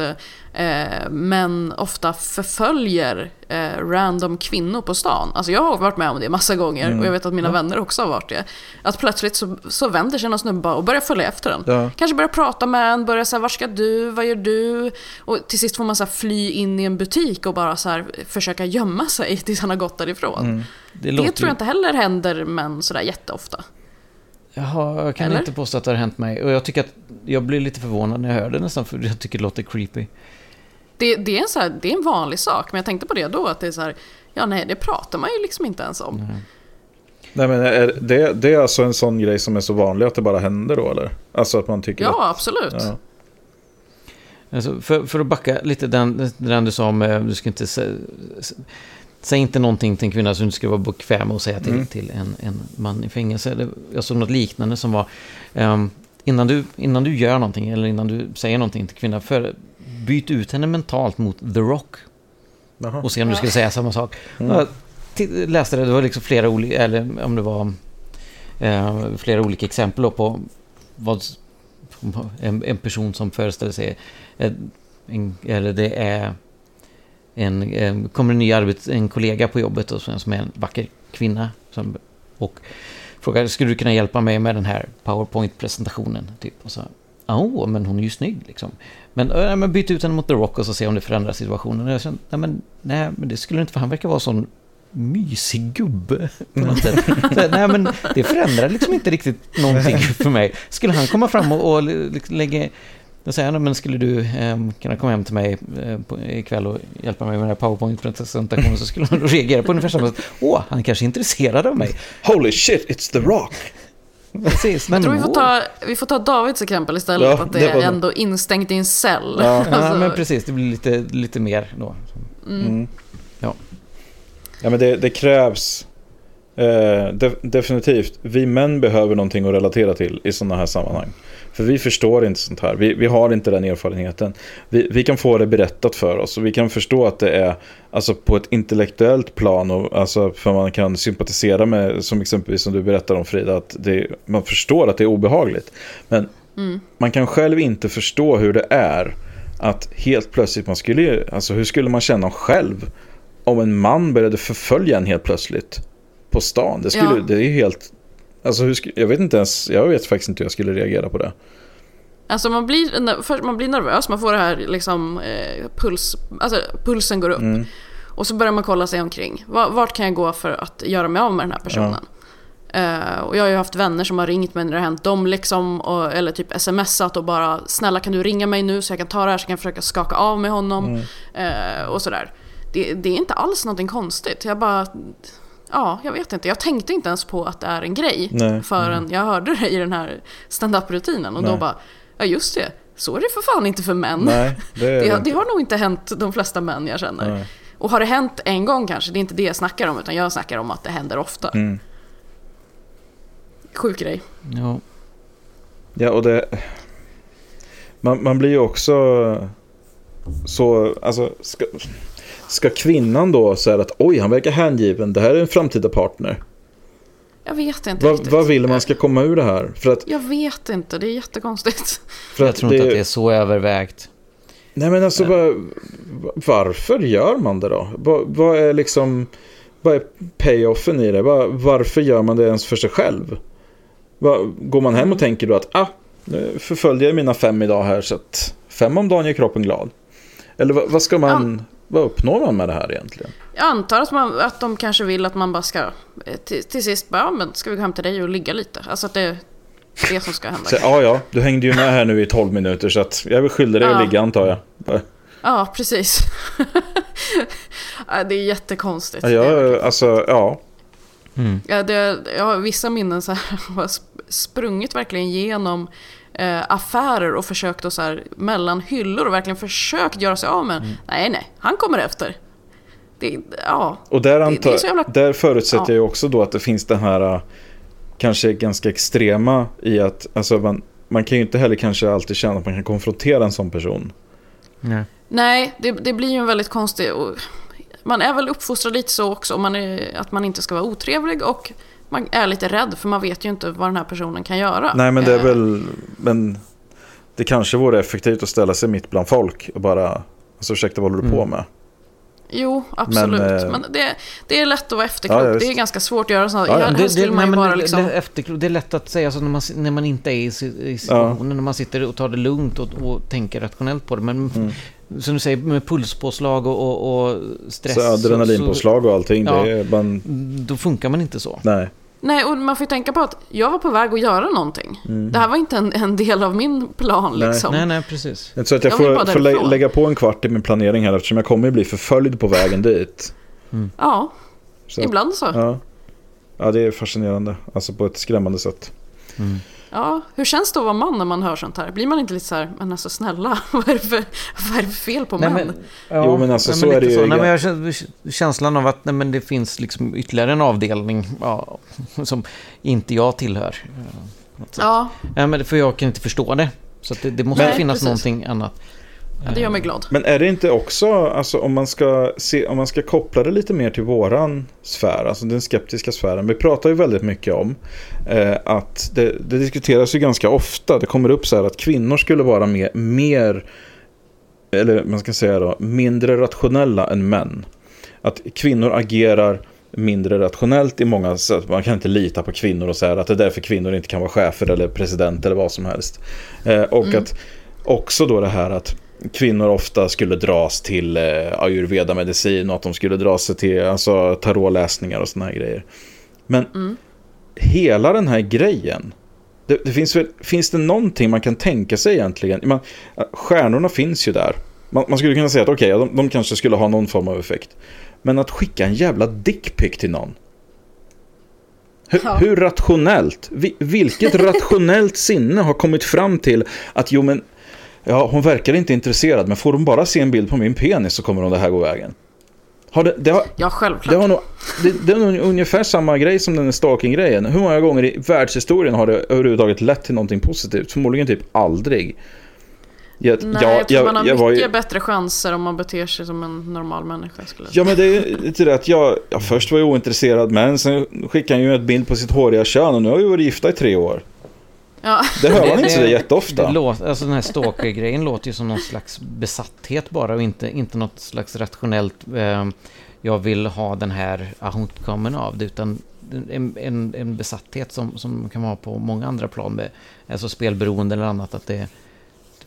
män ofta förföljer random kvinnor på stan. Alltså jag har varit med om det massa gånger och jag vet att mina vänner också har varit det. Att plötsligt så vänder sig någon snubbe och börjar följa efter den. Kanske börjar prata med en, börjar säga var ska du, vad gör du? Och till sist får man så här fly in i en butik och bara så här försöka gömma sig tills han har gått därifrån. Det tror jag inte heller händer män sådär jätteofta. Jag kan inte påstå att det har hänt mig. Och jag tycker att jag blir lite förvånad när jag hör det nästan, för jag tycker det låter creepy. Det är en vanlig sak, men jag tänkte på det då, att det är så här, det pratar man ju liksom inte ens om. Nej, men det är alltså en sån grej som är så vanlig att det bara händer då, eller? Alltså att man tycker absolut. Ja. Alltså, för att backa lite den du sa om du ska inte säg inte någonting till en kvinna som du ska vara bekväm och säga till en man i fängelse. Jag såg något liknande som var innan du gör någonting eller innan du säger någonting till kvinnan, byt ut henne mentalt mot The Rock. Och se om du skulle säga samma sak. Jag läste det var liksom flera olika, eller om det var flera olika exempel på vad en person som föreställer sig eller det är kommer en ny en kollega på jobbet och som är en vacker kvinna och frågar, skulle du kunna hjälpa mig med den här PowerPoint-presentationen typ, och så men hon är ju snygg liksom. Men byt ut henne mot The Rock och så se om det förändrar situationen. Och jag kände, nej men det skulle inte, för han verkar vara sån mysig gubbe på något sätt. Nej, men det förändrar liksom inte riktigt någonting för mig. Skulle han komma fram och lägga och säga, men skulle du kunna komma hem till mig ikväll och hjälpa mig med den här PowerPoint-presentationen, så skulle han reagera på ungefär samma sätt. Han är kanske intresserad av mig. Holy shit, it's The Rock. Precis. Jag tror vi får ta Davids exempel istället, att det är ändå instängt i en cell. Ja, men precis, det blir lite mer då. Ja, men det krävs definitivt. Vi män behöver någonting att relatera till i sådana här sammanhang. För vi förstår inte sånt här. Vi har inte den erfarenheten. Vi kan få det berättat för oss. Och vi kan förstå att det är alltså på ett intellektuellt plan. Och, alltså, för man kan sympatisera med, som exempelvis som du berättar om, Frida, att man förstår att det är obehagligt. Men man kan själv inte förstå hur det är att helt plötsligt hur skulle man känna själv om en man började förfölja en helt plötsligt på stan? Det är helt, alltså jag vet faktiskt inte hur jag skulle reagera på det. Alltså man blir nervös, man får det här liksom pulsen går upp. Och så börjar man kolla sig omkring. Vart kan jag gå för att göra mig av med den här personen? Och jag har ju haft vänner som har ringt mig när det har hänt dem liksom, eller typ smsat och bara snälla kan du ringa mig nu så jag kan ta det här så jag kan försöka skaka av med honom och sådär. Det är inte alls någonting konstigt. Jag vet inte. Jag tänkte inte ens på att det är en grej förrän jag hörde det i den här stand-up-rutinen och då bara, ja just det, så är det för fan inte för män. Nej, det har nog inte hänt de flesta män jag känner. Nej. Och har det hänt en gång kanske, det är inte det jag snackar om utan jag snackar om att det händer ofta. Sjuk grej. Ja, och det man blir ju också så, alltså ska kvinnan då säga att oj, han verkar hängiven, det här är en framtida partner? Jag vet inte riktigt. Vad vill man ska komma ur det här? För att, jag vet inte, det är jättekonstigt. Jag tror inte att det är så övervägt. Nej men alltså varför gör man det då? Vad är payoffen i det? Varför gör man det ens för sig själv? Går man hem och tänker då att nu förföljer jag mina 5 idag här så att 5 om dagen gör kroppen glad? Eller vad uppnår man med det här egentligen? Jag antar att de kanske vill att man bara ska till sist bara, men ska vi gå hem till dig och ligga lite? Alltså att det är det som ska hända. Så, du hängde ju med här nu i 12 minuter så att jag vill skyldig dig att ligga, antar jag. Ja, precis. Det är jättekonstigt. Jag har vissa minnen så här, har sprungit verkligen genom affärer och försökt att så här, mellan hyllor och verkligen försökt göra sig av med. Nej, han kommer efter. Och där förutsätter jag också då att det finns den här kanske ganska extrema i att alltså man kan ju inte heller kanske alltid känna att man kan konfrontera en sån person. Nej, det blir ju en väldigt konstig man är väl uppfostrad lite så också att man inte ska vara otrevlig och man är lite rädd för man vet ju inte vad den här personen kan göra. Nej, men det är väl det kanske vore effektivt att ställa sig mitt bland folk och bara ursäkta, vad håller du på med? Jo, absolut. Men det är lätt att vara efterklok. Det är ganska svårt att göra så. Det är lätt att säga så när man inte är i situationen, när man sitter och tar det lugnt och tänker rationellt på det. Men som du säger, med pulspåslag och stress. Så adrenalinpåslag och allting. Då funkar man inte så. Nej, och man får tänka på att jag var på väg att göra någonting. Det här var inte en del av min plan liksom. Nej, precis. Så att jag får lägga på en kvart i min planering här eftersom jag kommer att bli förföljd på vägen dit. Ja, så ibland så. Ja, det är fascinerande. Alltså på ett skrämmande sätt. Ja, hur känns det att vara man när man hör sånt här? Blir man inte lite så här, men alltså snälla, vad är det för fel på män? Jo, men alltså så är det ju. Så. Nej, men jag känner känslan av att det finns liksom ytterligare en avdelning som inte jag tillhör. Men för jag kan inte förstå det. Så att det måste finnas någonting annat. Ja, det gör mig glad. Men är det inte också, alltså, om man ska koppla det lite mer till våran sfär, alltså den skeptiska sfären. Vi pratar ju väldigt mycket om att det diskuteras ju ganska ofta. Det kommer upp så här att kvinnor skulle vara mer eller man ska säga då, mindre rationella än män. Att kvinnor agerar mindre rationellt i många sätt. Man kan inte lita på kvinnor och säga att det är därför kvinnor inte kan vara chefer eller president eller vad som helst. Och att också då det här att kvinnor ofta skulle dras till ayurveda-medicin och att de skulle dras till alltså, tarotläsningar och såna här grejer. Men hela den här grejen, finns det någonting man kan tänka sig egentligen? Stjärnorna finns ju där. Man skulle kunna säga att de kanske skulle ha någon form av effekt. Men att skicka en jävla dickpic till någon. Hur rationellt? Vilket rationellt sinne har kommit fram till att hon verkar inte intresserad, men får hon bara se en bild på min penis så kommer hon det här gå vägen. Självklart. Det är nog ungefär samma grej som den stalking-grejen. Hur många gånger i världshistorien har det överhuvudtaget lett till någonting positivt? Förmodligen typ aldrig. Jag tror man har mycket bättre chanser om man beter sig som en normal människa. Men det är inte det att jag först var ointresserad, men sen skickade han ju ett bild på sitt håriga kön och nu har vi varit gifta i 3 år. Ja. Det hör man inte så jätteofta. Alltså den här stalker-grejen låter ju som någon slags besatthet bara och inte något slags rationellt jag vill ha den här outcomen av det, utan en besatthet som kan vara på många andra plan med alltså spelberoende eller annat, att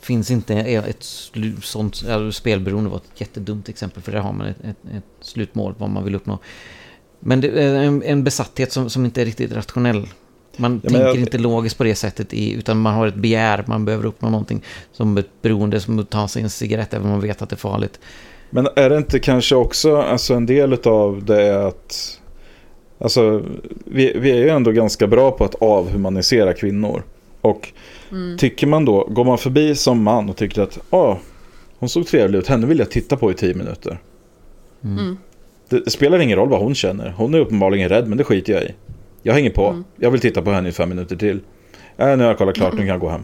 finns inte ett sånt spelberoende var ett jättedumt exempel, för där har man ett slutmål vad man vill uppnå. Men det är en besatthet som inte är riktigt rationell. Man tänker inte logiskt på det sättet utan man har ett begär, man behöver uppnå någonting som ett beroende, som att ta sig en cigarett även om man vet att det är farligt. Men är det inte kanske också alltså en del av det är att alltså vi är ju ändå ganska bra på att avhumanisera kvinnor. Och tycker man då, går man förbi som man och tycker att hon såg trevlig ut, henne vill jag titta på i 10 minuter. Det spelar ingen roll vad hon känner. Hon är uppenbarligen rädd, men det skiter jag i. Jag hänger på. Jag vill titta på henne i 5 minuter till. Nu har jag kollat klart, nu kan jag gå hem.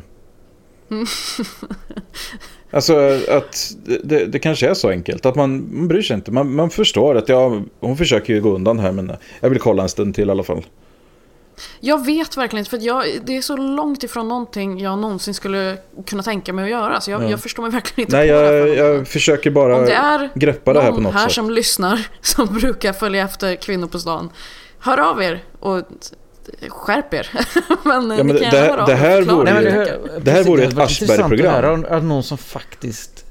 Alltså att det kanske är så enkelt att man bryr sig inte. Man förstår att hon försöker ju gå undan här, men jag vill kolla en stund till i alla fall. Jag vet verkligen inte, för det är så långt ifrån någonting jag någonsin skulle kunna tänka mig att göra. Så jag förstår mig verkligen inte. Nej, jag försöker bara greppa det här på något sätt. Om det är någon här som lyssnar, som brukar följa efter kvinnor på stan, hör av er och skärp er. Men det här vore ett Aschberg-program. Att någon som faktiskt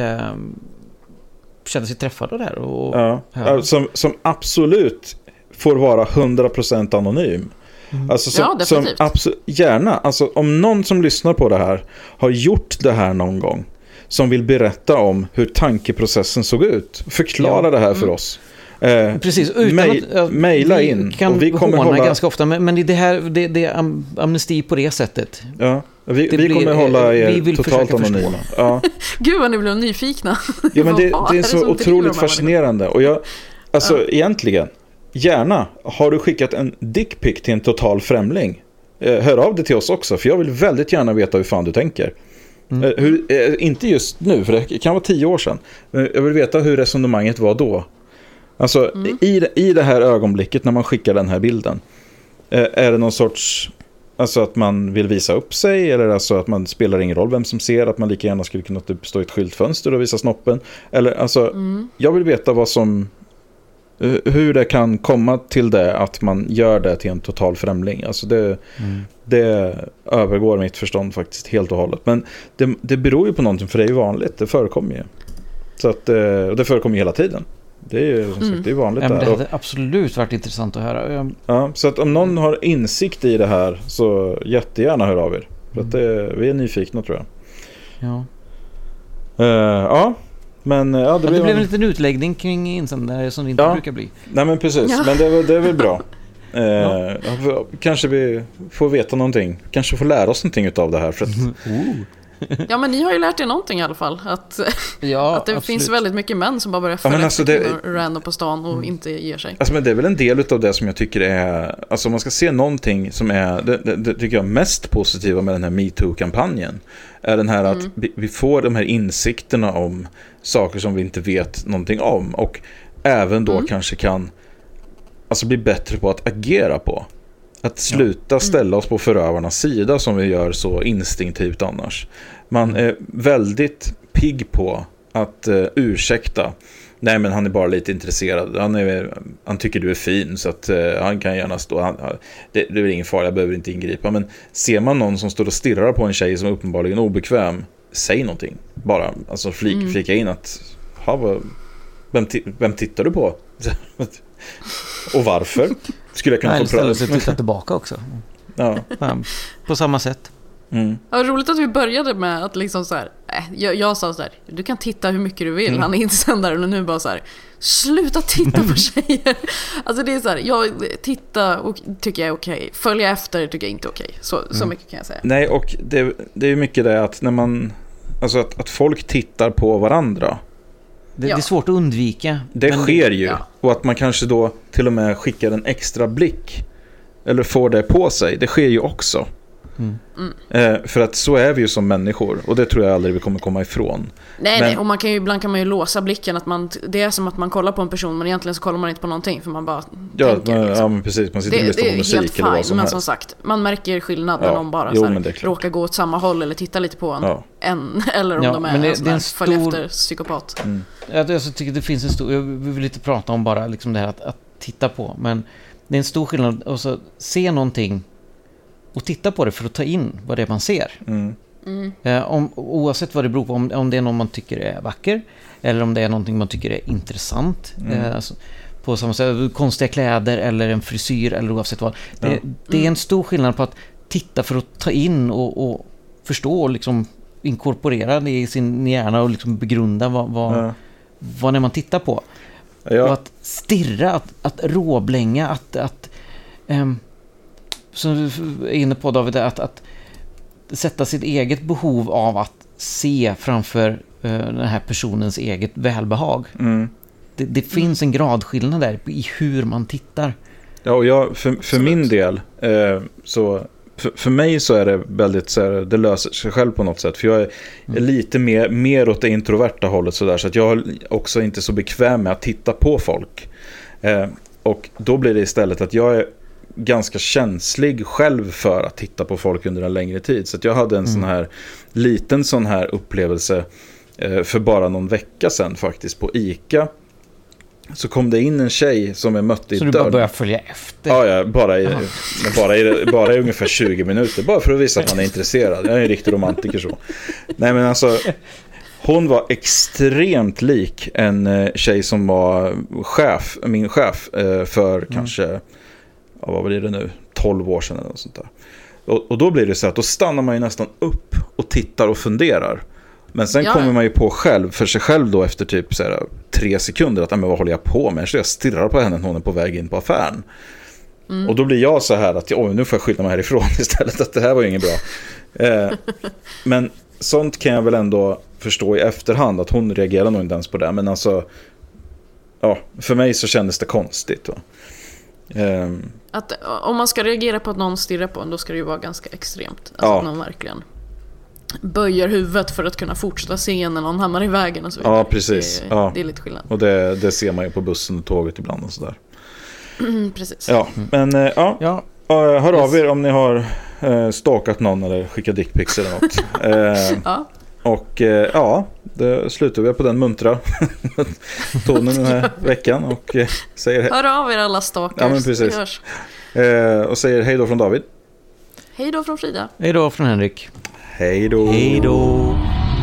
känner sig träffad av det här. Och som absolut får vara 100% anonym. Alltså gärna, alltså om någon som lyssnar på det här har gjort det här någon gång, som vill berätta om hur tankeprocessen såg ut, förklara det här för oss. Precis, utan att mejla in kan och vi kommer hålla ganska ofta, men det här det är amnesti på det sättet. Ja, vi kommer hålla er totalt anonyma. Ja. Gud vad ni blev nyfikna. Ja, men det är så otroligt fascinerande. Och egentligen gärna, har du skickat en dickpic till en total främling, hör av det till oss också, för jag vill väldigt gärna veta hur fan du tänker. Inte just nu, för det kan vara 10 år sedan, men jag vill veta hur resonemanget var då. Alltså i det här ögonblicket när man skickar den här bilden, är det någon sorts, alltså att man vill visa upp sig, eller alltså att man spelar ingen roll vem som ser, att man lika gärna skulle kunna typ stå i ett skyltfönster och visa snoppen, eller alltså jag vill veta hur det kan komma till det att man gör det till en total främling. Alltså det övergår mitt förstånd faktiskt helt och hållet. Men det beror ju på någonting, för det är ju vanligt, det förekommer ju. Så att det förekommer hela tiden. Det är ju som sagt, det är vanligt där. Det hade absolut varit intressant att höra. Ja, så att om någon har insikt i det här, så jättegärna hör av er. För att vi är nyfikna, tror jag. Ja. Men det blev en liten utläggning kring insändare som det inte brukar bli. Nej, men precis, men det är väl bra. Kanske vi får veta någonting. Kanske får lära oss någonting av det här, för att Ja, men ni har ju lärt er någonting i alla fall. Att det absolut finns väldigt mycket män som bara börjar följa random på stan och inte ger sig. Alltså, men det är väl en del av det som jag tycker är, alltså om man ska se någonting som är det tycker jag mest positiva med den här MeToo-kampanjen, är den här att vi får de här insikterna om saker som vi inte vet någonting om, och även då kanske kan alltså bli bättre på att agera på. Att sluta ställa oss på förövarnas sida som vi gör så instinktivt annars. Man är väldigt pigg på att ursäkta. Nej, men han är bara lite intresserad. Han tycker du är fin, så att han kan gärna stå. Det är ingen fara, jag behöver inte ingripa. Men ser man någon som står och stirrar på en tjej som är uppenbarligen obekväm, säg någonting. Bara, alltså flika in att vem tittar du på? Och varför? Skulle jag kunna få prata? Istället titta tillbaka också. Ja. På samma sätt. Ja, roligt att vi började med att liksom så här, jag sa så här, du kan titta hur mycket du vill, han är insändare, och nu bara så här, sluta titta på tjejer. Alltså det är så här, jag titta och tycker jag är okej, följa efter tycker jag inte är okej. Så mycket kan jag säga. Nej, och det är mycket det att när man, alltså att folk tittar på varandra. Det är svårt att undvika. Det sker ju. Ja. Och att man kanske då till och med skickar en extra blick eller får det på sig. Det sker ju också. För att så är vi ju som människor. Och det tror jag aldrig vi kommer komma ifrån. Nej, och ibland kan man ju låsa blicken att det är som att man kollar på en person, men egentligen så kollar man inte på någonting, för man bara tänker liksom. Ja, men precis, man sitter och lyssnar på musik helt eller vad som men helst. som sagt, man märker skillnad när de bara råkar gå åt samma håll eller titta lite på en eller om de är en följer efter psykopat. Jag tycker det finns en stor, jag vill inte prata om bara liksom det här att titta på, men det är en stor skillnad att se någonting och titta på det för att ta in vad det är man ser. Oavsett vad det beror på, om det är någon man tycker är vacker eller om det är någonting man tycker är intressant. Alltså, på samma sätt, konstiga kläder eller en frisyr eller oavsett vad. Det är en stor skillnad på att titta för att ta in och förstå och liksom inkorporera det i sin hjärna och liksom begrunda vad när man tittar på. Och att stirra, att råblänga, att som du är inne på, David, att sätta sitt eget behov av att se framför den här personens eget välbehag. Det finns en gradskillnad där i hur man tittar. Ja, och för min del så för mig så är det väldigt så här, det löser sig själv på något sätt, för jag är lite mer åt det introverta hållet så där, så att jag är också inte så bekväm med att titta på folk. Och då blir det istället att jag är ganska känslig själv för att titta på folk under en längre tid. Så att jag hade en sån här upplevelse för bara någon vecka sedan faktiskt på ICA. Så kom det in en tjej som jag mötte i dörren. Så du bara började följa efter? Ja, bara i ungefär 20 minuter. Bara för att visa att man är intresserad. Jag är en riktig romantiker så. Nej, men alltså, hon var extremt lik en tjej som var min chef för kanske, vad var det nu? 12 år sedan eller något sånt där. Och då blir det så att då stannar man ju nästan upp och tittar och funderar. Men sen kommer man ju på för sig själv då efter typ så här 3 sekunder att men vad håller jag på med? Så jag stirrar på henne när hon är på väg in på affären. Och då blir jag så här att nu får jag skynda mig härifrån istället, att det här var ju inget bra. Men sånt kan jag väl ändå förstå i efterhand, att hon reagerar nog inte ens på det. Men alltså, för mig så kändes det konstigt. Att om man ska reagera på att någon stirrar på en, då ska det ju vara ganska extremt. Alltså att någon verkligen böjer huvudet för att kunna fortsätta se när någon hamnar i vägen och så vidare. Ja, precis. Det är lite skillnad. Och det ser man ju på bussen och tåget ibland och sådär. Precis. Ja, men hör av er om ni har stalkat någon eller skickat dickpics eller något. Och det slutar vi på den muntra tonen den här veckan och säger hör av er alla stalkers. Ja, men precis. Och säger hej då från David. Hej då från Frida. Hej då från Henrik. Hej då. Hej då.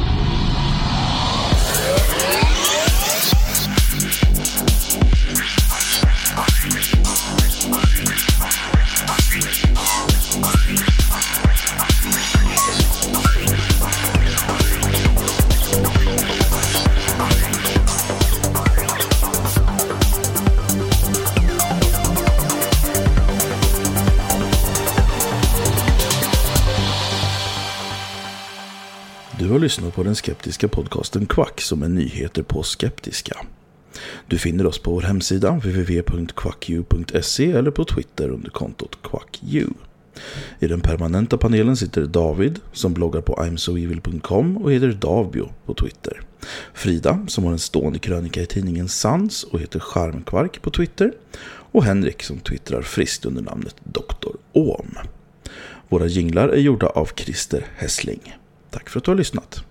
Du har lyssnat på den skeptiska podcasten Quack som är nyheter på skeptiska. Du finner oss på vår hemsida www.quacku.se eller på Twitter under kontot quacku. I den permanenta panelen sitter David som bloggar på imsoevil.com och heter Davbio på Twitter. Frida som har en stående krönika i tidningen Sans och heter Charmkvark på Twitter. Och Henrik som twittrar friskt under namnet Dr. Ohm. Våra jinglar är gjorda av Christer Hessling. Tack för att du har lyssnat.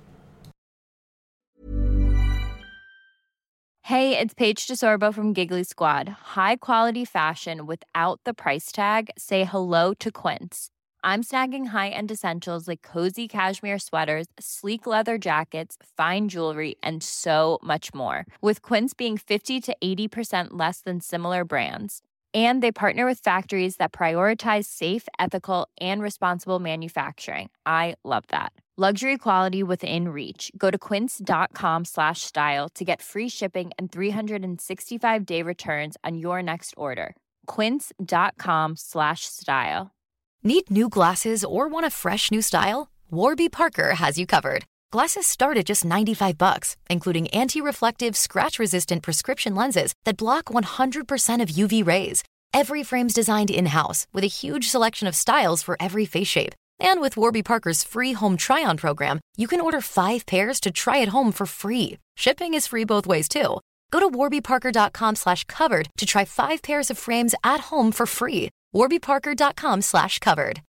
Hey, it's Paige DeSorbo from Giggly Squad. High quality fashion without the price tag. Say hello to Quince. I'm snagging high-end essentials like cozy cashmere sweaters, sleek leather jackets, fine jewelry, and so much more. With Quince being 50 to 80% less than similar brands. And they partner with factories that prioritize safe, ethical, and responsible manufacturing. I love that. Luxury quality within reach. Go to quince.com/style to get free shipping and 365-day returns on your next order. Quince.com/style. Need new glasses or want a fresh new style? Warby Parker has you covered. Glasses start at just $95, including anti-reflective, scratch-resistant prescription lenses that block 100% of UV rays. Every frame's designed in-house with a huge selection of styles for every face shape. And with Warby Parker's free home try-on program, you can order 5 pairs to try at home for free. Shipping is free both ways too. Go to warbyparker.com/covered to try 5 pairs of frames at home for free. warbyparker.com/covered.